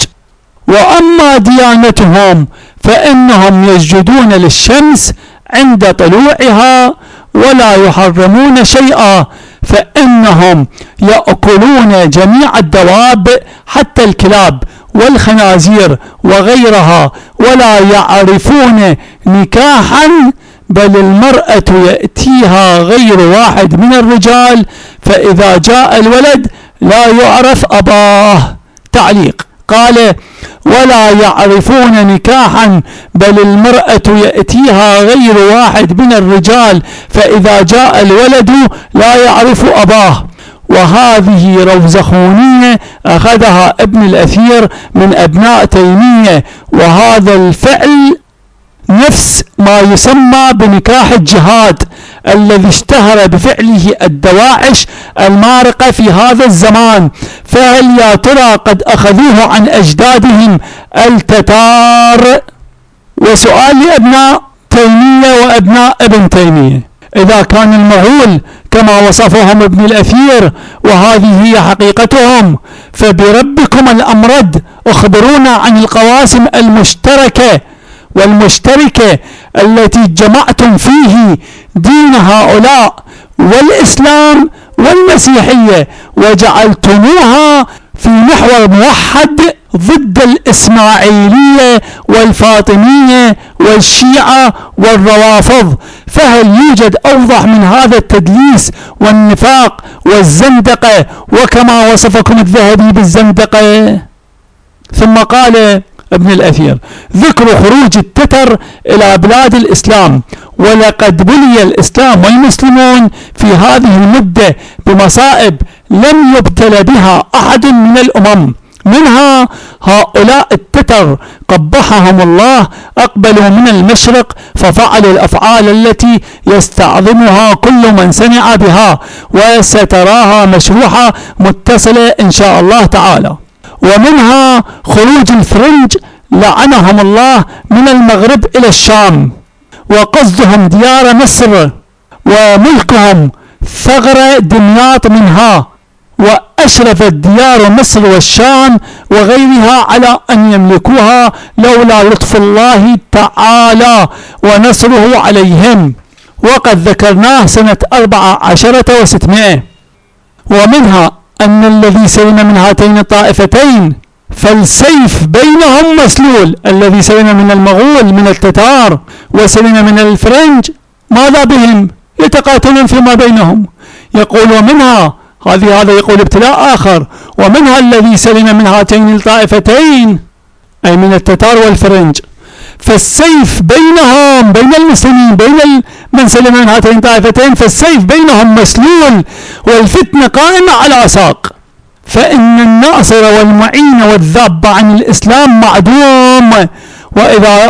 وأما ديانتهم فإنهم يسجدون للشمس عند طلوعها ولا يحرمون شيئا، فإنهم يأكلون جميع الدواب حتى الكلاب والخنازير وغيرها، ولا يعرفون نكاحا، بل المرأة يأتيها غير واحد من الرجال، فإذا جاء الولد لا يعرف أباه. تعليق: قال: ولا يعرفون نكاحا، بل المرأة يأتيها غير واحد من الرجال، فإذا جاء الولد لا يعرف أباه. وهذه روزخونية أخذها ابن الأثير من أبناء تيمية، وهذا الفعل نفس ما يسمى بنكاح الجهاد الذي اشتهر بفعله الدواعش المارقة في هذا الزمان. فهل يا ترى قد أخذوه عن أجدادهم التتار؟ وسؤال لأبناء تيمية وأبناء ابن تيمية: إذا كان المغول كما وصفهم ابن الأثير وهذه هي حقيقتهم، فبربكم الأمرد أخبرونا عن القواسم المشتركة والمشتركة التي جمعتم فيه دين هؤلاء والإسلام والمسيحية، وجعلتموها في محور موحد ضد الإسماعيلية والفاطمية والشيعة والروافض. فهل يوجد أوضح من هذا التدليس والنفاق والزندقة، وكما وصفكم الذهبي بالزندقة؟ ثم قال: ابن الأثير: ذكر خروج التتر إلى بلاد الإسلام، ولقد بلي الإسلام والمسلمون في هذه المدة بمصائب لم يبتل بها أحد من الأمم، منها هؤلاء التتر قبحهم الله أقبلوا من المشرق ففعلوا الأفعال التي يستعظمها كل من سمع بها، وستراها مشروحة متصلة إن شاء الله تعالى. ومنها خروج الفرنج لعنهم الله من المغرب إلى الشام، وقصدهم ديار مصر وملكهم ثغر دمياط منها، وأشرفت ديار مصر والشام وغيرها على أن يملكوها لولا لطف الله تعالى ونصره عليهم، وقد ذكرناه سنة 14 و600. ومنها أن الذي سلم من هاتين الطائفتين فالسيف بينهم مسلول، الذي سلم من المغول من التتار وسلم من الفرنج ماذا بهم؟ يتقاتلون فيما بينهم. يقول ومنها هذا يقول ابتلاء آخر: ومنها الذي سلم من هاتين الطائفتين أي من التتار والفرنج فالسيف بينهم بين المسلمين بين من سلم من هاتين الطائفتين فالسيف بينهم مسلول والفتنة قائمة على ساق، فإن الناصر والمعين والذاب عن الإسلام معدوم، وإذا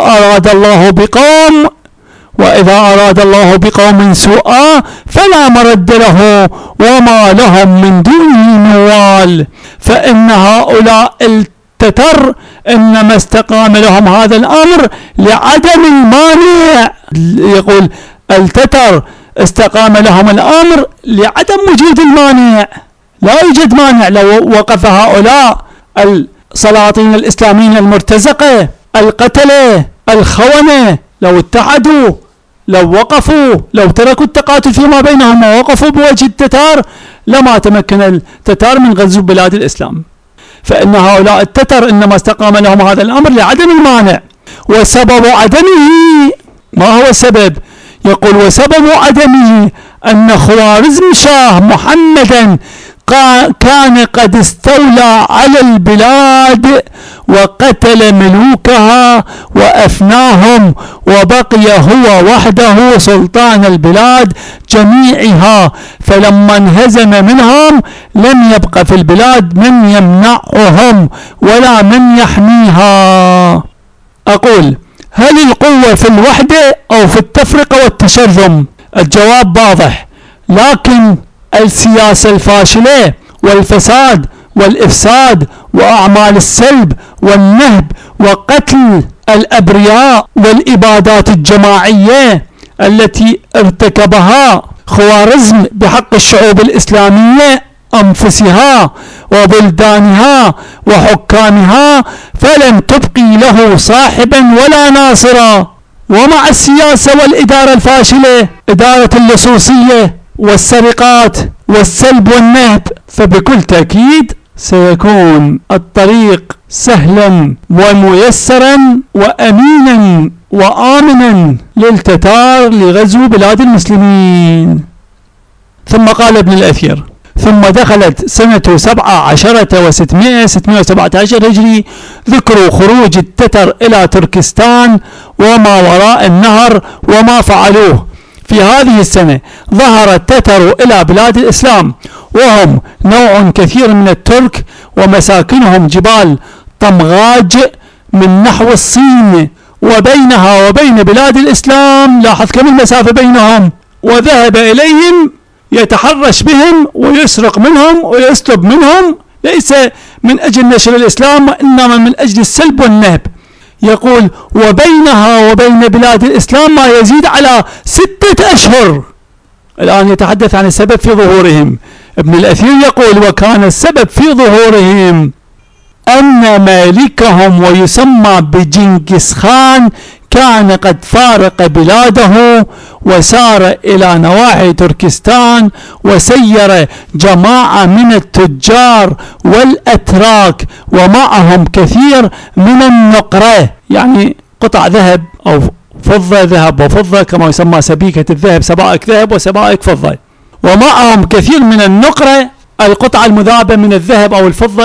أراد الله بقوم سوءا فلا مرد له وما لهم من دونه موال. فإن هؤلاء التتر إنما استقام لهم هذا الأمر لعدم المانع. يقول التتر استقام لهم الأمر لعدم وجود المانع، لا يوجد مانع. لو وقف هؤلاء السلاطين الإسلاميين المرتزقة القتلة الخونة لو اتحدوا، لو وقفوا، لو تركوا التقاتل فيما بينهم ووقفوا بوجه التتار لما تمكن التتار من غزو بلاد الإسلام. فإن هؤلاء التتر إنما استقام لهم هذا الأمر لعدم المانع. وسبب عدمه ما هو السبب؟ يقول وسبب عدمه أن خوارزم شاه محمدا كان قد استولى على البلاد وقتل ملوكها وأفناهم، وبقي هو وحده سلطان البلاد جميعها، فلما انهزم منهم لم يبق في البلاد من يمنعهم ولا من يحميها. أقول هل القوة في الوحدة أو في التفرقة والتشرذم؟ الجواب واضح، لكن السياسة الفاشلة والفساد والإفساد وأعمال السلب والنهب وقتل الأبرياء والإبادات الجماعية التي ارتكبها خوارزم بحق الشعوب الإسلامية أنفسها وبلدانها وحكامها فلم تبقي له صاحبا ولا ناصرا. ومع السياسة والإدارة الفاشلة، إدارة اللصوصية والسرقات والسلب والنهب، فبكل تأكيد سيكون الطريق سهلا وميسرا وأمينا وآمنا للتتار لغزو بلاد المسلمين. ثم قال ابن الأثير: ثم دخلت سنة 17 و600 617 هجري ذكر خروج التتر إلى تركستان وما وراء النهر وما فعلوه. في هذه السنة ظهر التتر إلى بلاد الإسلام، وهم نوع كثير من الترك، ومساكنهم جبال طمغاج من نحو الصين، وبينها وبين بلاد الإسلام لاحظ كم المسافة بينهم، وذهب إليهم يتحرش بهم ويسرق منهم ويسلب منهم، ليس من أجل نشر الإسلام وإنما من أجل السلب والنهب. يقول وبينها وبين بلاد الإسلام ما يزيد على 6 أشهر. الآن يتحدث عن السبب في ظهورهم. ابن الأثير يقول وكان السبب في ظهورهم أن مالكهم ويسمى بجنكيز خان كان قد فارق بلاده وسار إلى نواحي تركستان، وسير جماعة من التجار والأتراك ومعهم كثير من النقرة، يعني قطع ذهب أو فضة، ذهب وفضة كما يسمى سبيكة الذهب، سبائك ذهب وسبائك فضة، ومعهم كثير من النقرة القطع المذابة من الذهب أو الفضة،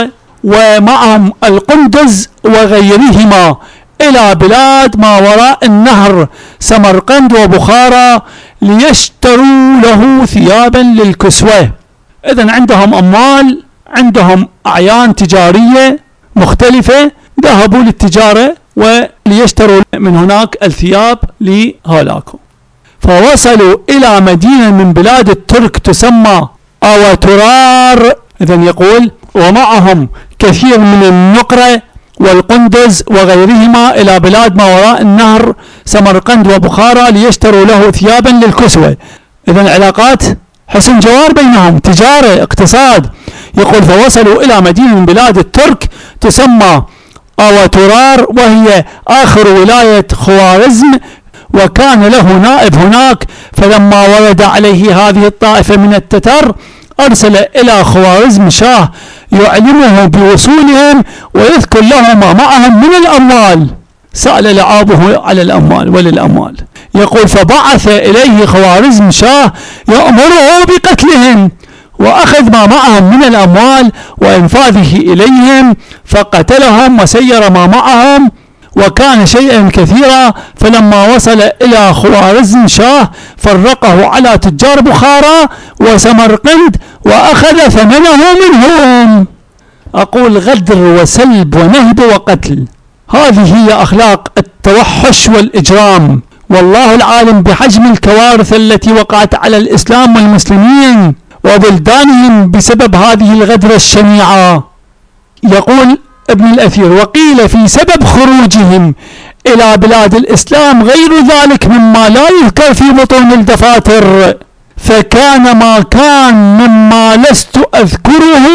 ومعهم القندز وغيرهما إلى بلاد ما وراء النهر سمرقند وبخارى ليشتروا له ثيابا للكسوة. إذن عندهم أموال، عندهم أعيان تجارية مختلفة، ذهبوا للتجارة وليشتروا من هناك الثياب لهؤلاء. فوصلوا إلى مدينة من بلاد الترك تسمى أواترار. إذن يقول ومعهم كثير من النقرة والقندز وغيرهما إلى بلاد ما وراء النهر سمرقند وبخارى ليشتروا له ثيابا للكسوة. إذن علاقات حسن جوار بينهم، تجارة، اقتصاد. يقول فوصلوا إلى مدينة من بلاد الترك تسمى أواترار وهي آخر ولاية خوارزم، وكان له نائب هناك. فلما ورد عليه هذه الطائفة من التتر أرسل إلى خوارزم شاه يعلمه بوصولهم ويذكر له ما معهم من الأموال. سأل لعابه على الأموال وللأموال. يقول فبعث إليه خوارزم شاه يأمره بقتلهم وأخذ ما معهم من الأموال وإنفاذه إليهم، فقتلهم وسير ما معهم وكان شيئا كثيرا. فلما وصل إلى خوارزم شاه فرقه على تجار بخارى وسمرقند وأخذ ثمنه منهم. أقول غدر وسلب ونهب وقتل، هذه هي أخلاق التوحش والإجرام. والله العالم بحجم الكوارث التي وقعت على الإسلام والمسلمين وبلدانهم بسبب هذه الغدرة الشنيعة. يقول ابن الأثير وقيل في سبب خروجهم إلى بلاد الإسلام غير ذلك مما لا يذكر في بطون الدفاتر، فكان ما كان مما لست أذكره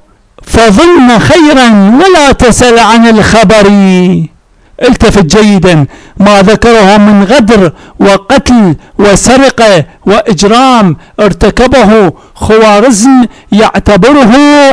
فظن خيرا ولا تسل عن الخبر. التفت جيدا، ما ذكره من غدر وقتل وسرقة وإجرام ارتكبه خوارزم يعتبره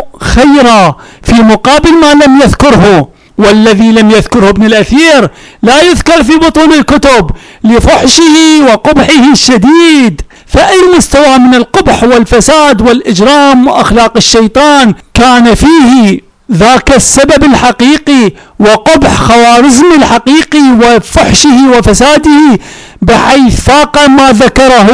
خيرا في مقابل ما لم يذكره، والذي لم يذكره ابن الأثير لا يذكر في بطون الكتب لفحشه وقبحه الشديد. فأي مستوى من القبح والفساد والإجرام وأخلاق الشيطان كان فيه ذاك السبب الحقيقي وقبح خوارزم الحقيقي وفحشه وفساده بحيث فاق ما ذكره.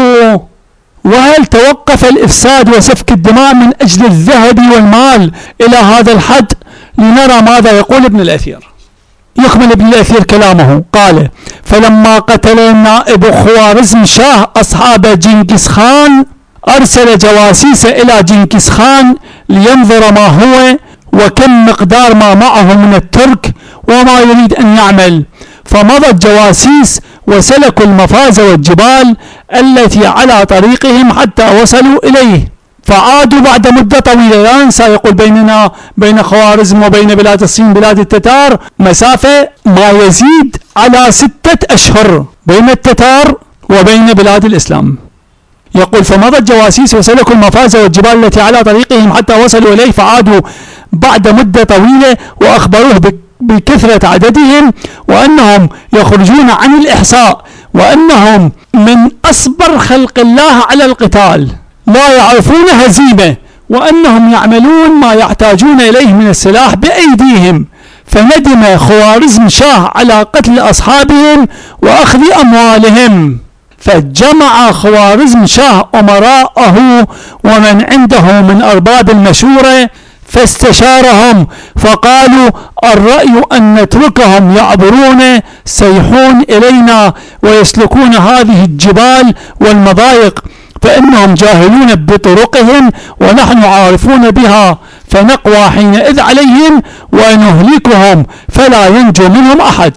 وهل توقف الإفساد وسفك الدماء من أجل الذهب والمال إلى هذا الحد؟ لنرى ماذا يقول ابن الأثير. يكمل ابن الأثير كلامه، قال فلما قتل النائب خوارزم شاه أصحاب جنكيز خان أرسل جواسيس إلى جنكيز خان لينظر ما هو وكم مقدار ما معه من الترك وما يريد أن يعمل. فمضت جواسيس وسلكوا المفاز والجبال التي على طريقهم حتى وصلوا إليه. فعادوا بعد مدة طويلة. لا ننسى يقول بيننا بين خوارزم وبين بلاد الصين بلاد التتار مسافة ما يزيد على 6 أشهر بين التتار وبين بلاد الإسلام. يقول فمضت جواسيس وسلكوا المفاز والجبال التي على طريقهم حتى وصلوا إليه. فعادوا بعد مدة طويلة وأخبروه بكثرة عددهم وأنهم يخرجون عن الإحصاء وأنهم من أصبر خلق الله على القتال، لا يعرفون هزيمة، وأنهم يعملون ما يحتاجون إليه من السلاح بأيديهم. فندم خوارزم شاه على قتل أصحابهم وأخذ أموالهم. فجمع خوارزم شاه أمراءه ومن عنده من أرباب المشورة فاستشارهم فقالوا الرأي أن نتركهم يعبرون سيحون إلينا ويسلكون هذه الجبال والمضايق، فإنهم جاهلون بطرقهم ونحن عارفون بها، فنقوى حينئذ عليهم ونهلكهم فلا ينجو منهم أحد.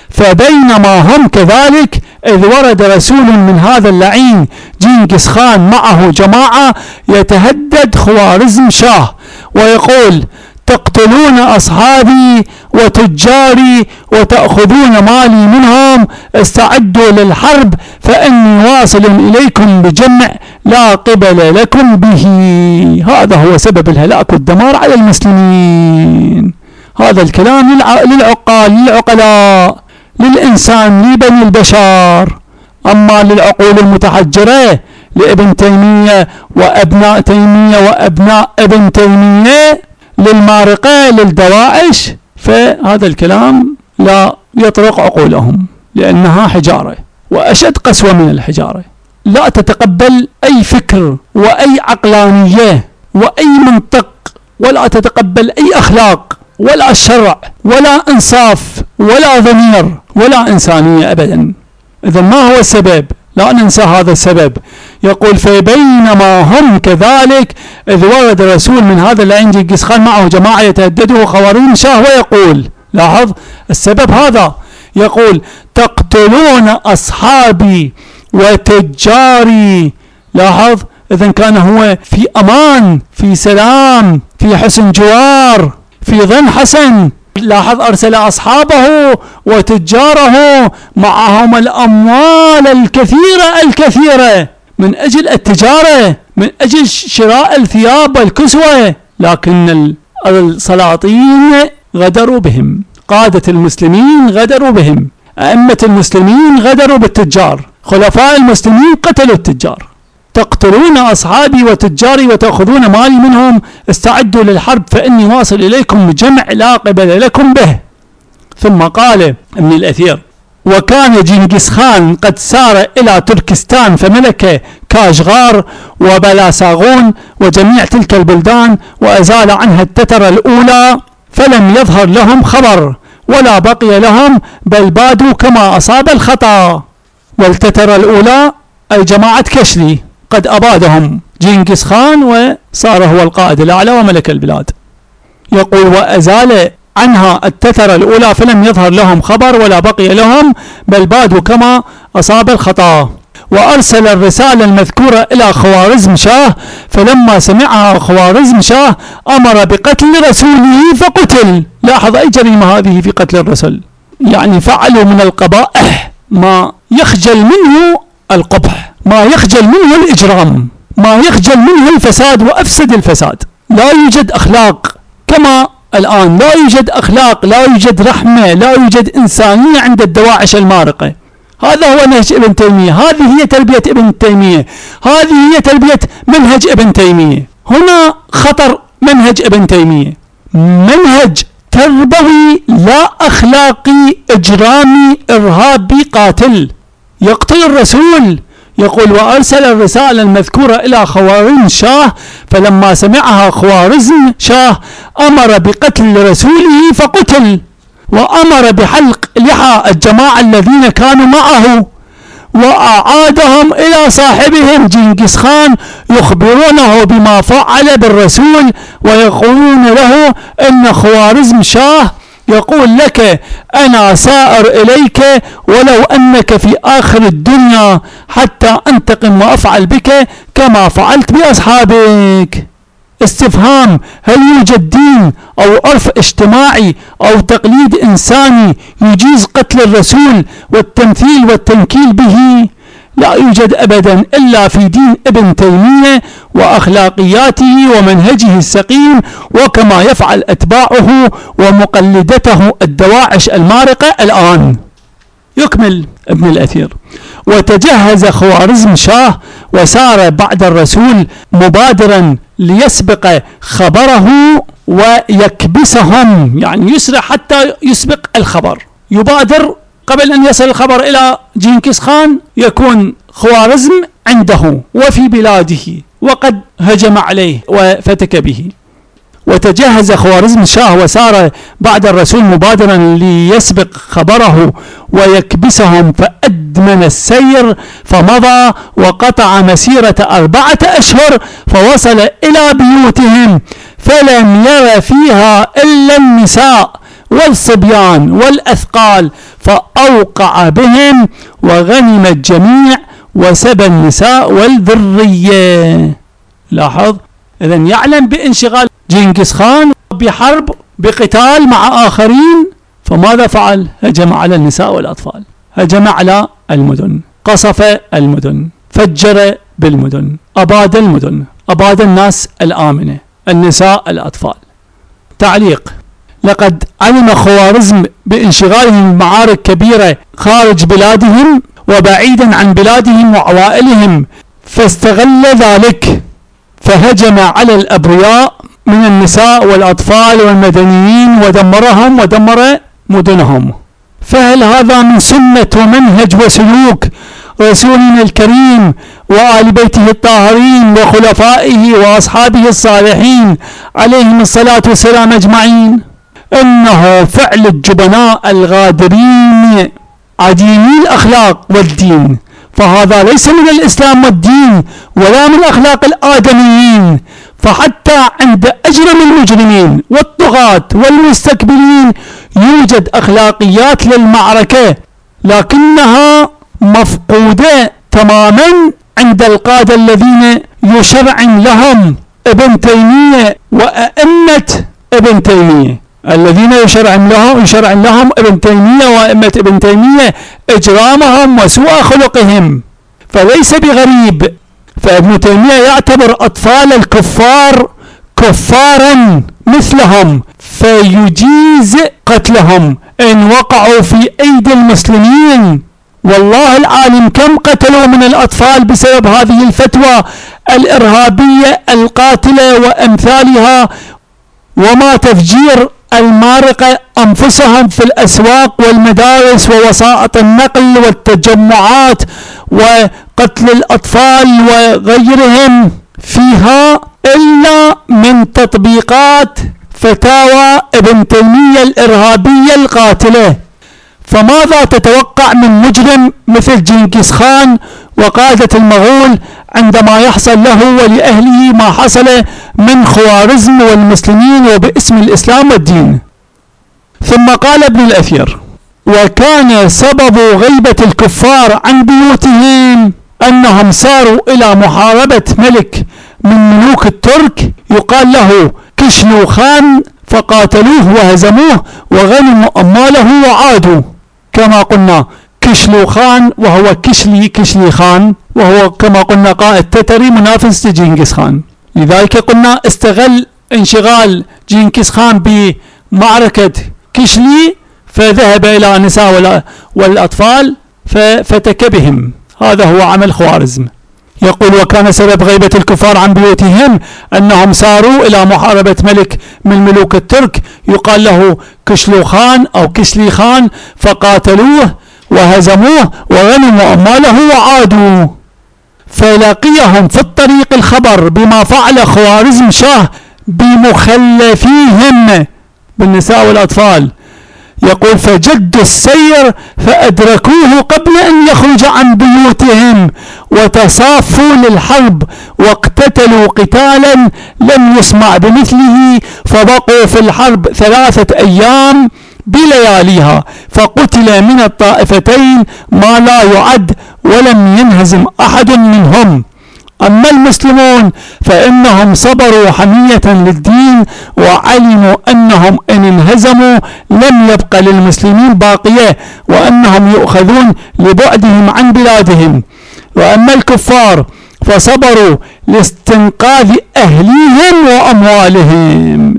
فبينما هم كذلك إذ ورد رسول من هذا اللعين جنكيز خان معه جماعة يتهدد خوارزم شاه ويقول تقتلون أصحابي وتجاري وتأخذون مالي منهم، استعدوا للحرب فإني واصل إليكم بجمع لا قبل لكم به. هذا هو سبب الهلاك والدمار على المسلمين. هذا الكلام للعقال للعقلاء للإنسان لبني البشر. أما للعقول المتحجرة لابن تيمية وأبناء تيمية وأبناء ابن تيمية للمارقة للدواعش، فهذا الكلام لا يطرق عقولهم، لأنها حجارة وأشد قسوة من الحجارة، لا تتقبل أي فكر وأي عقلانية وأي منطق، ولا تتقبل أي أخلاق ولا شرع ولا إنصاف ولا ضمير ولا إنسانية أبدا. إذا ما هو السبب؟ لا ننسى هذا السبب. يقول فبينما هم كذلك إذ ورد رسول من هذا العين جنكيز خان معه جماعة يتهدده خوارزم شاه ويقول، لاحظ السبب هذا، يقول تقتلون أصحابي وتجاري. لاحظ، إذن كان هو في أمان، في سلام، في حسن جوار، في ظن حسن. لاحظ أرسل أصحابه وتجاره معهم الأموال الكثيرة من أجل التجارة، من أجل شراء الثياب والكسوة، لكن السلاطين غدروا بهم، قادة المسلمين غدروا بهم، أئمة المسلمين غدروا بالتجار، خلفاء المسلمين قتلوا التجار. تقتلون أصحابي وتجاري وتأخذون مالي منهم، استعدوا للحرب فإني واصل إليكم جمع لا قبل لكم به. ثم قال ابن الأثير وكان جنكيز خان قد سار إلى تركستان فملك كاشغار وبلاساغون وجميع تلك البلدان، وأزال عنها التتر الأولى، فلم يظهر لهم خبر ولا بقي لهم، بل بادوا كما أصاب الخطأ. والتتر الأولى أي جماعة كشلي قد أبادهم جنكيز خان وصار هو القائد الأعلى وملك البلاد. يقول وأزال عنها التتر الأولى فلم يظهر لهم خبر ولا بقي لهم، بل بادوا كما أصاب الخطأ. وأرسل الرسالة المذكورة إلى خوارزم شاه، فلما سمعها خوارزم شاه أمر بقتل رسوله فقتل. لاحظ أي جريمة هذه في قتل الرسول، يعني فعلوا من القبائح ما يخجل منه القبح، ما يخجل منه الإجرام، ما يخجل منه الفساد وأفسد الفساد. لا يوجد أخلاق كما الآن، لا يوجد أخلاق، لا يوجد رحمة، لا يوجد إنسانية عند الدواعش المارقة. هذا هو نهج ابن تيمية، هذه هي تربية ابن تيمية، هذه هي تربية منهج ابن تيمية. هنا خطر منهج ابن تيمية، منهج تربوي لا أخلاقي إجرامي إرهابي قاتل يقتل الرسول. يقول وأرسل الرسالة المذكورة إلى خوارزم شاه، فلما سمعها خوارزم شاه أمر بقتل رسوله فقتل، وأمر بحلق لحى الجماعة الذين كانوا معه، وأعادهم إلى صاحبهم جنكيز خان يخبرونه بما فعل بالرسول، ويقولون له إن خوارزم شاه يقول لك أنا سائر إليك ولو أنك في آخر الدنيا حتى أنتقم وأفعل بك كما فعلت بأصحابك. استفهام: هل يوجد دين أو عرف اجتماعي أو تقليد إنساني يجيز قتل الرسول والتمثيل والتنكيل به؟ لا يوجد أبدا إلا في دين ابن تيمية وأخلاقياته ومنهجه السقيم، وكما يفعل أتباعه ومقلدته الدواعش المارقة الآن. يكمل ابن الأثير: وتجهز خوارزم شاه وسار بعد الرسول مبادرا ليسبق خبره ويكبسهم، يعني يسرع حتى يسبق الخبر، يبادر قبل أن يصل الخبر إلى جنكيز خان يكون خوارزم عنده وفي بلاده وقد هجم عليه وفتك به. وتجهز خوارزم شاه وسار بعد الرسول مبادرا ليسبق خبره ويكبسهم، فأدمن السير فمضى وقطع مسيرة 4 أشهر، فوصل إلى بيوتهم فلم ير فيها إلا النساء والصبيان والأثقال، فأوقع بهم وغنم الجميع وسبى النساء والذرية. لاحظ، إذن يعلم بانشغال جنكيز خان بحرب بقتال مع آخرين، فماذا فعل؟ هجم على النساء والأطفال، هجم على المدن، قصف المدن، فجر بالمدن، أباد المدن، أباد الناس الآمنة، النساء الأطفال. تعليق: لقد علم خوارزم بانشغالهم بمعارك كبيرة خارج بلادهم وبعيدا عن بلادهم وعوائلهم، فاستغل ذلك فهجم على الأبرياء من النساء والأطفال والمدنيين ودمرهم ودمر مدنهم. فهل هذا من سنة ومنهج وسلوك رسولنا الكريم وآل بيته الطاهرين وخلفائه وأصحابه الصالحين عليهم الصلاة والسلام أجمعين؟ إنه فعل الجبناء الغادرين عديمي الأخلاق والدين، فهذا ليس من الإسلام والدين ولا من أخلاق الآدميين. فحتى عند أجرم المجرمين والطغاة والمستكبرين يوجد أخلاقيات للمعركة، لكنها مفقودة تماما عند القادة الذين يشرع لهم ابن تيمية وأئمة ابن تيمية، الذين يشرع لهم ابن تيمية وأئمة ابن تيمية إجرامهم وسوء خلقهم. فليس بغريب، فابن تيمية يعتبر أطفال الكفار كفارا مثلهم، فيجيز قتلهم إن وقعوا في أيدي المسلمين. والله العالم كم قتلوا من الأطفال بسبب هذه الفتوى الإرهابية القاتلة وأمثالها، وما تفجير المارقة أنفسهم في الأسواق والمدارس ووسائط النقل والتجمعات وقتل الأطفال وغيرهم فيها، إلا من تطبيقات فتاوى ابن تيمية الإرهابية القاتلة. فماذا تتوقع من مجرم مثل جنكيز خان وقادة المغول عندما يحصل له ولأهله ما حصل من خوارزم والمسلمين وباسم الإسلام والدين؟ ثم قال ابن الأثير: وكان سبب غيبة الكفار عن بيوتهم أنهم ساروا إلى محاربة ملك من ملوك الترك يقال له كشلو خان، فقاتلوه وهزموه وغنموا أمواله وعادوا. كما قلنا كشلو خان وهو كشلي خان، وهو كما قلنا قائد تتري منافس لجنكيز خان. لذلك قلنا استغل انشغال جنكيز خان بمعركة كشلي فذهب إلى النساء والأطفال ففتك بهم. هذا هو عمل خوارزم. يقول: وكان سبب غيبة الكفار عن بيوتهم أنهم ساروا إلى محاربة ملك من ملوك الترك يقال له كشلو خان أو كشلي خان، فقاتلوه وهزموه وغنموا أمواله وعادوا. فلقيهم في الطريق الخبر بما فعل خوارزم شاه بمخلفيهم بالنساء والأطفال. يقول: فجدوا السير فأدركوه قبل أن يخرج عن بيوتهم وتصافوا للحرب واقتتلوا قتالا لم يسمع بمثله، فبقوا في الحرب 3 أيام بلياليها، فقتل من الطائفتين ما لا يعد ولم ينهزم أحد منهم. أما المسلمون فإنهم صبروا حمية للدين وعلموا أنهم إن انهزموا لم يبق للمسلمين باقية وأنهم يؤخذون لبعدهم عن بلادهم. وأما الكفار فصبروا لاستنقاذ أهليهم وأموالهم.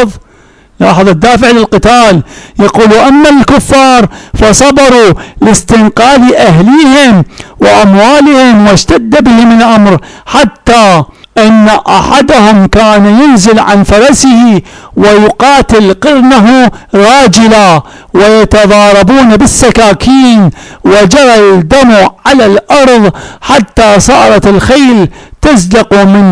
لاحظ الدافع للقتال. يقول: أما الكفار فصبروا لاستنقاذ أهليهم وأموالهم واشتد بهم الأمر حتى أن أحدهم كان ينزل عن فرسه ويقاتل قرنه راجلا ويتضاربون بالسكاكين، وجرى الدم على الأرض حتى صارت الخيل تزلق من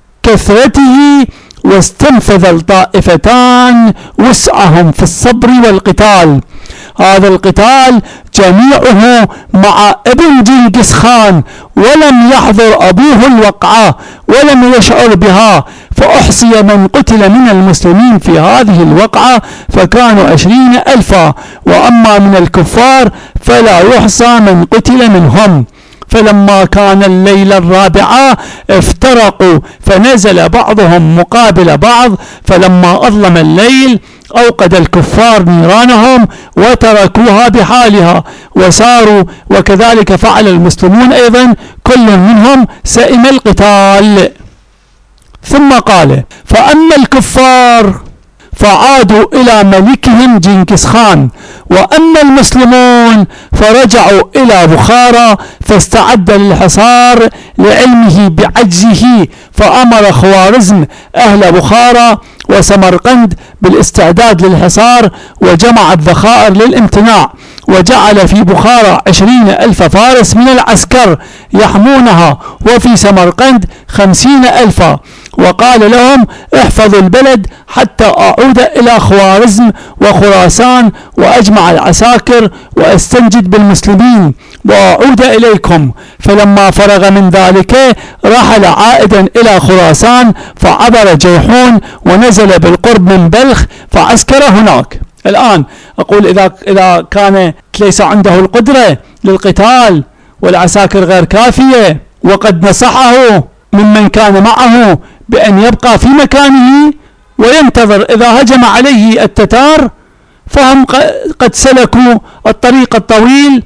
كثرته، واستنفذ الطائفتان وسعهم في الصبر والقتال. هذا القتال جميعه مع ابن جنكيز خان، ولم يحضر أبوه الوقعة ولم يشعر بها، فأحصي من قتل من المسلمين في هذه الوقعة فكانوا 20,000، وأما من الكفار فلا يحصى من قتل منهم. فلما كان الليلة الرابعة افترقوا، فنزل بعضهم مقابل بعض، فلما أظلم الليل أوقد الكفار نيرانهم وتركوها بحالها وساروا، وكذلك فعل المسلمون أيضا، كل منهم سئم القتال. ثم قال: فأما الكفار فعادوا إلى ملكهم جنكيز خان. وأما المسلمون فرجعوا إلى بخارى فاستعد للحصار لعلمه بعجزه، فأمر خوارزم أهل بخارى وسمرقند بالاستعداد للحصار وجمع الذخائر للامتناع، وجعل في بخارى 20,000 فارس من العسكر يحمونها، وفي سمرقند 50,000، وقال لهم احفظوا البلد حتى أعود إلى خوارزم وخراسان وأجمع العساكر وأستنجد بالمسلمين وأعود إليكم. فلما فرغ من ذلك رحل عائدا إلى خراسان، فعبر جيحون ونزل بالقرب من بلخ فعسكر هناك. الآن أقول إذا كان ليس عنده القدرة للقتال والعساكر غير كافية، وقد نصحه ممن كان معه بأن يبقى في مكانه وينتظر إذا هجم عليه التتار، فهم قد سلكوا الطريق الطويل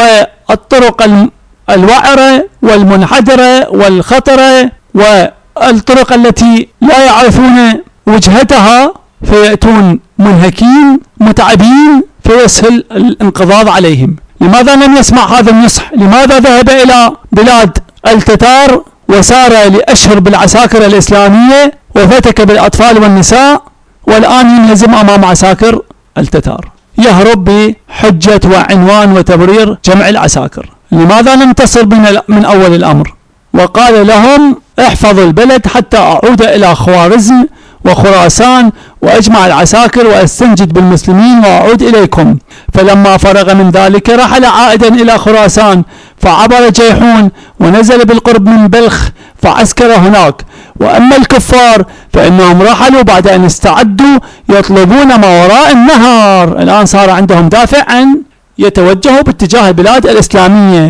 والطرق الوعرة والمنحدرة والخطرة والطرق التي لا يعرفون وجهتها، فيأتون منهكين متعبين فيسهل الانقضاض عليهم. لماذا لم يسمع هذا النصح؟ لماذا ذهب إلى بلاد التتار وسار لأشهر بالعساكر الإسلامية وفتك بالأطفال والنساء، والآن ينهزم أمام عساكر التتار؟ يهرب بحجة وعنوان وتبرير جمع العساكر. لماذا لم تصل من أول الأمر؟ وقال لهم احفظوا البلد حتى أعود إلى خوارزم وخراسان وأجمع العساكر وأستنجد بالمسلمين وأعود إليكم. فلما فرغ من ذلك رحل عائدا إلى خراسان، فعبر جيحون ونزل بالقرب من بلخ فعسكر هناك. وأما الكفار فإنهم رحلوا بعد أن استعدوا يطلبون ما وراء النهر. الآن صار عندهم دافع أن يتوجهوا باتجاه البلاد الإسلامية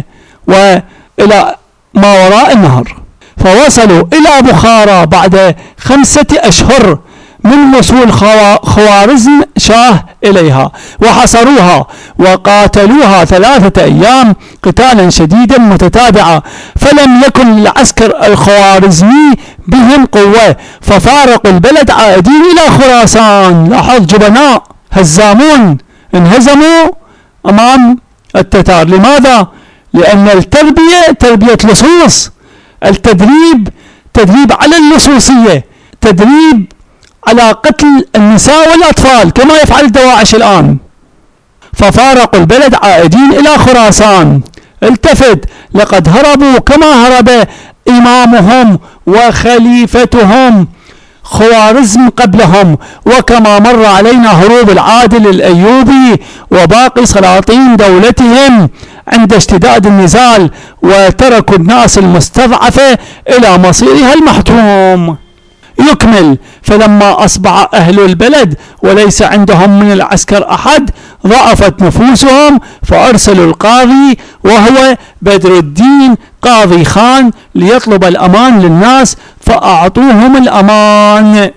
وإلى ما وراء النهر، فوصلوا إلى بخارى بعد 5 أشهر من وصول خوارزم شاه إليها، وحصروها وقاتلوها 3 أيام قتالا شديدا متتابعا، فلم يكن للعسكر الخوارزمي بهم قوة، ففارقوا البلد عائدين إلى خراسان. لاحظ، جبناء هزامون انهزموا أمام التتار. لماذا؟ لأن التربية تربية لصوص، التدريب تدريب على اللصوصية، تدريب على قتل النساء والأطفال كما يفعل الدواعش الآن. ففارقوا البلد عائدين إلى خراسان. التفت، لقد هربوا كما هرب إمامهم وخليفتهم خوارزم قبلهم، وكما مر علينا هروب العادل الأيوبي وباقي سلاطين دولتهم عند اشتداد النزال، وتركوا الناس المستضعفة إلى مصيرها المحتوم. يكمل: فلما أصبح أهل البلد وليس عندهم من العسكر أحد ضعفت نفوسهم، فأرسلوا القاضي وهو بدر الدين قاضي خان ليطلب الأمان للناس، فأعطوهم الأمان.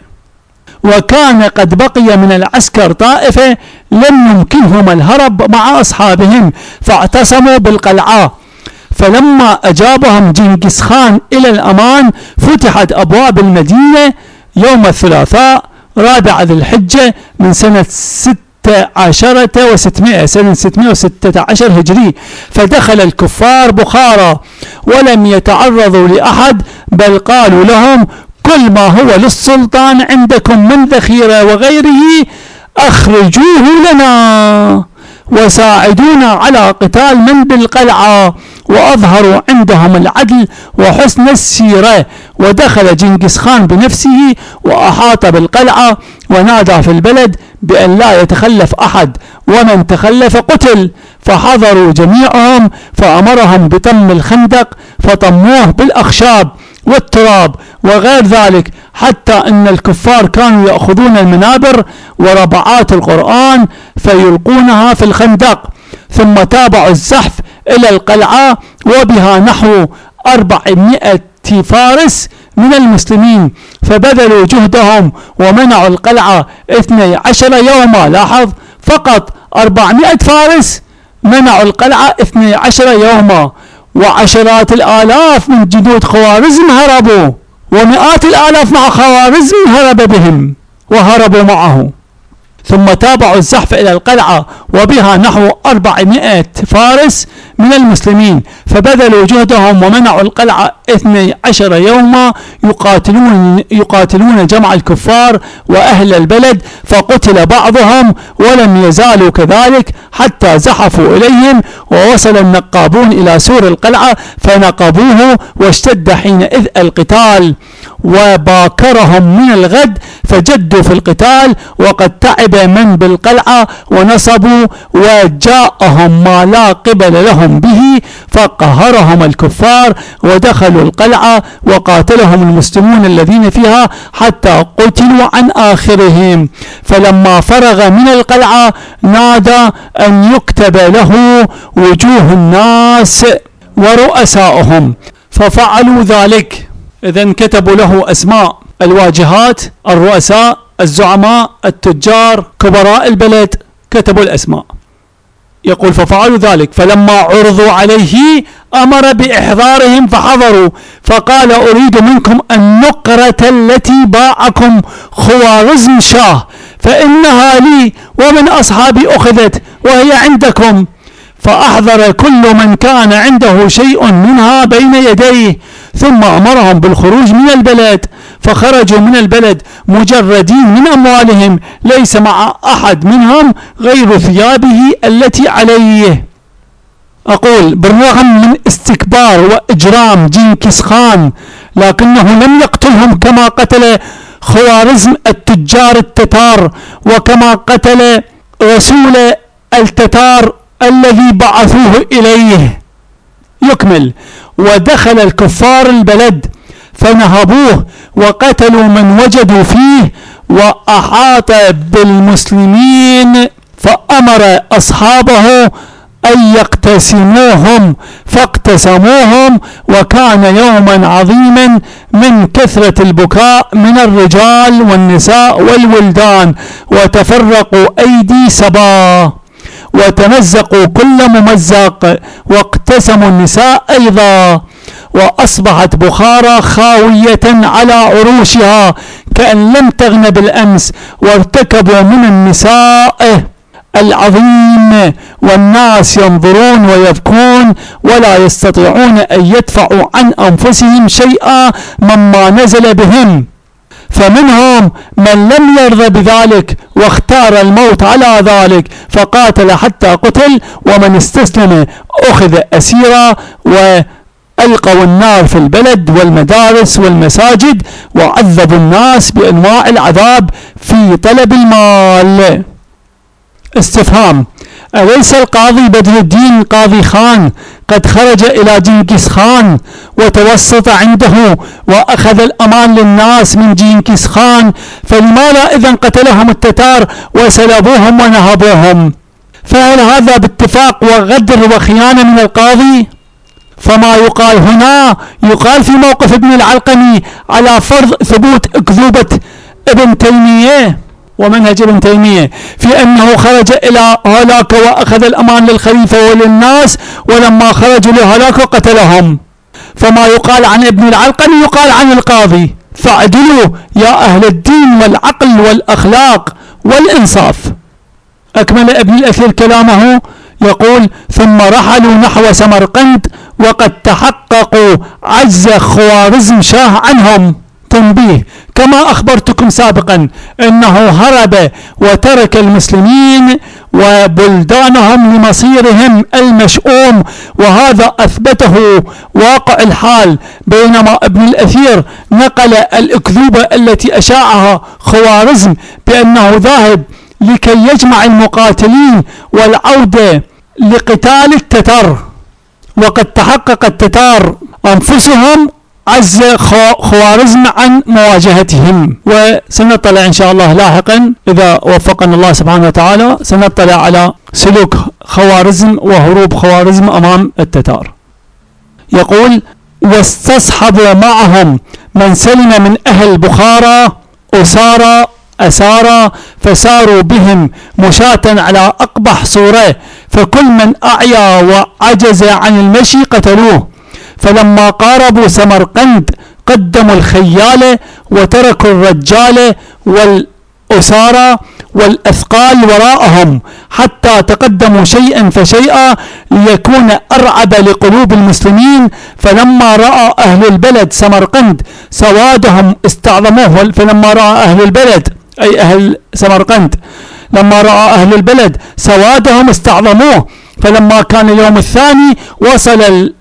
وكان قد بقي من العسكر طائفة لم يمكنهم الهرب مع أصحابهم، فاعتصموا بالقلعة. فلما أجابهم جنكيز خان إلى الأمان فتحت أبواب المدينة يوم الثلاثاء 4 ذي الحجة من سنة 16 سنة 616 هجري، فدخل الكفار بخارى ولم يتعرضوا لأحد، بل قالوا لهم: كل ما هو للسلطان عندكم من ذخيرة وغيره أخرجوه لنا، وساعدونا على قتال من بالقلعة. وأظهروا عندهم العدل وحسن السيرة. ودخل جنكيز خان بنفسه وأحاط بالقلعة، ونادى في البلد بأن لا يتخلف أحد، ومن تخلف قتل. فحضروا جميعهم، فأمرهم بطم الخندق، فطموه بالأخشاب والتراب وغير ذلك، حتى أن الكفار كانوا يأخذون المنابر وربعات القرآن فيلقونها في الخندق، ثم تابعوا الزحف إلى القلعة، وبها نحو 400 فارس من المسلمين، فبذلوا جهدهم ومنعوا القلعة 12 يوما. لاحظ، فقط 400 فارس منعوا القلعة 12 يوما، وعشرات الآلاف من جنود خوارزم هربوا، ومئات الآلاف مع خوارزم هرب بهم. وهربوا معه. ثم تابعوا الزحف إلى القلعة وبها نحو 400 فارس من المسلمين، فبذلوا جهدهم ومنعوا القلعة 12 يوما يقاتلون جمع الكفار وأهل البلد، فقتل بعضهم ولم يزالوا كذلك حتى زحفوا إليهم، ووصل النقابون إلى سور القلعة فنقبوه، واشتد حينئذ القتال وباكرهم من الغد فجدوا في القتال، وقد تعب من بالقلعة ونصبوا، وجاءهم ما لا قبل لهم به فقهرهم الكفار ودخلوا القلعة وقاتلهم المسلمون الذين فيها حتى قتلوا عن آخرهم. فلما فرغ من القلعة نادى أن يكتب له وجوه الناس ورؤساؤهم، ففعلوا ذلك. إذن كتبوا له أسماء الواجهات، الرؤساء، الزعماء، التجار، كبراء البلد، كتبوا الأسماء. يقول ففعلوا ذلك، فلما عرضوا عليه أمر بإحضارهم فحضروا، فقال أريد منكم النقرة التي باعكم خوارزم شاه، فإنها لي ومن أصحابي أخذت وهي عندكم. فأحضر كل من كان عنده شيء منها بين يديه، ثم أمرهم بالخروج من البلد، فخرجوا من البلد مجردين من أموالهم، ليس مع أحد منهم غير ثيابه التي عليه. أقول بالرغم من استكبار وإجرام جنكيز خان، لكنه لم يقتلهم كما قتل خوارزم التجار التتار، وكما قتل رسول التتار الذي بعثوه إليه. يكمل: ودخل الكفار البلد فنهبوه وقتلوا من وجدوا فيه، وأحاط بالمسلمين، فأمر أصحابه أن يقتسموهم فاقتسموهم، وكان يوما عظيما من كثرة البكاء من الرجال والنساء والولدان، وتفرقوا أيدي سبا وتمزقوا كل ممزق، واقتسموا النساء أيضا، وأصبحت بخارى خاوية على عروشها كأن لم تغن بالأمس، وارتكبوا من النساء العظيم، والناس ينظرون ويبكون ولا يستطيعون أن يدفعوا عن أنفسهم شيئا مما نزل بهم. فمنهم من لم يرضى بذلك واختار الموت على ذلك فقاتل حتى قتل، ومن استسلم أخذ أسيرا، وألقوا النار في البلد والمدارس والمساجد، وعذبوا الناس بأنواع العذاب في طلب المال. استفهام: أليس القاضي بدر الدين قاضي خان قد خرج إلى جنكيز خان وتوسط عنده وأخذ الأمان للناس من جنكيز خان، فلماذا إذن قتلهم التتار وسلبوهم ونهبوهم؟ فهل هذا باتفاق وغدر وخيانة من القاضي؟ فما يقال هنا يقال في موقف ابن العلقمي على فرض ثبوت أكذوبة ابن تيمية ومنهج ابن تيمية في أنه خرج إلى هلاك وأخذ الأمان للخليفة وللناس، ولما خرجوا لهلاك قتلهم. فما يقال عن ابن العلقمي يقال عن القاضي، فاعدلوا يا أهل الدين والعقل والأخلاق والإنصاف. أكمل ابن الأثير كلامه يقول: ثم رحلوا نحو سمرقند وقد تحققوا عجز خوارزم شاه عنهم. تنبيه: كما أخبرتكم سابقا أنه هرب وترك المسلمين وبلدانهم لمصيرهم المشؤوم، وهذا أثبته واقع الحال، بينما ابن الأثير نقل الأكذوبة التي أشاعها خوارزم بأنه ذاهب لكي يجمع المقاتلين والعودة لقتال التتار، وقد تحقق التتار أنفسهم عز خوارزم عن مواجهتهم. وسنطلع إن شاء الله لاحقا إذا وفقنا الله سبحانه وتعالى، سنطلع على سلوك خوارزم وهروب خوارزم أمام التتار. يقول: واستصحبوا معهم من سلم من أهل بخارى أسارى، فساروا بهم مشاة على أقبح صورة، فكل من أعيا وعجز عن المشي قتلوه. فلما قاربوا سمرقند قدموا الخيال وتركوا الرجال الأسارى والأثقال وراءهم حتى تقدموا شيئا فشيئا ليكون أرعب لقلوب المسلمين. فلما رأى أهل البلد سمرقند سوادهم استعظموه. فلما رأى أهل البلد أي أهل سمرقند لما رأى أهل البلد سوادهم استعظموه. فلما كان اليوم الثاني وصل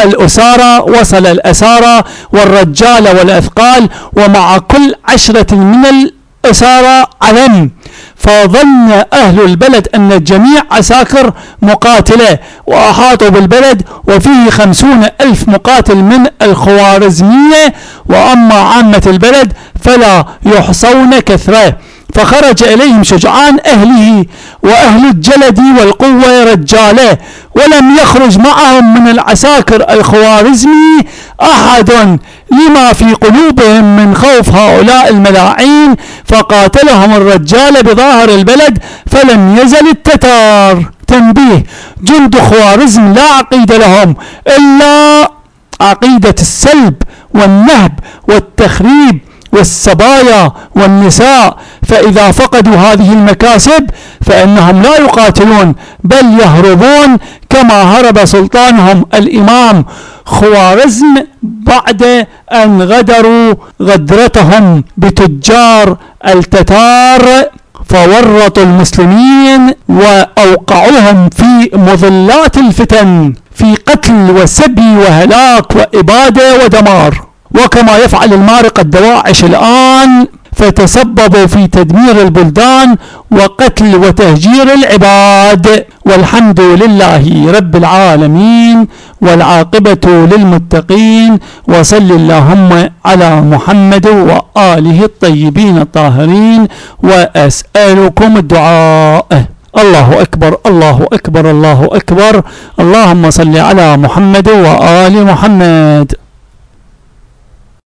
الأسارى والرجال والأثقال ومع كل 10 من الأسارى علم. فظن أهل البلد أن الجميع عساكر مقاتلة وأحاطوا بالبلد وفيه 50,000 مقاتل من الخوارزمية، وأما عامة البلد فلا يحصون كثرة. فخرج إليهم شجعان أهله وأهل الجلد والقوة رجاله، ولم يخرج معهم من العساكر الخوارزمي أحد لما في قلوبهم من خوف هؤلاء الملاعين. فقاتلهم الرجال بظاهر البلد فلم يزل التتار. تنبيه: جند خوارزم لا عقيدة لهم إلا عقيدة السلب والنهب والتخريب والسبايا والنساء، فإذا فقدوا هذه المكاسب فإنهم لا يقاتلون بل يهربون كما هرب سلطانهم الإمام خوارزم بعد أن غدروا غدرتهم بتجار التتار، فورطوا المسلمين وأوقعوهم في مظلات الفتن في قتل وسبي وهلاك وإبادة ودمار. وكما يفعل المارقة الدواعش الآن، فتسببوا في تدمير البلدان وقتل وتهجير العباد. والحمد لله رب العالمين والعاقبة للمتقين. وصل اللهم على محمد وآله الطيبين الطاهرين، وأسألكم الدعاء. الله أكبر الله أكبر الله أكبر. اللهم صل على محمد وآل محمد.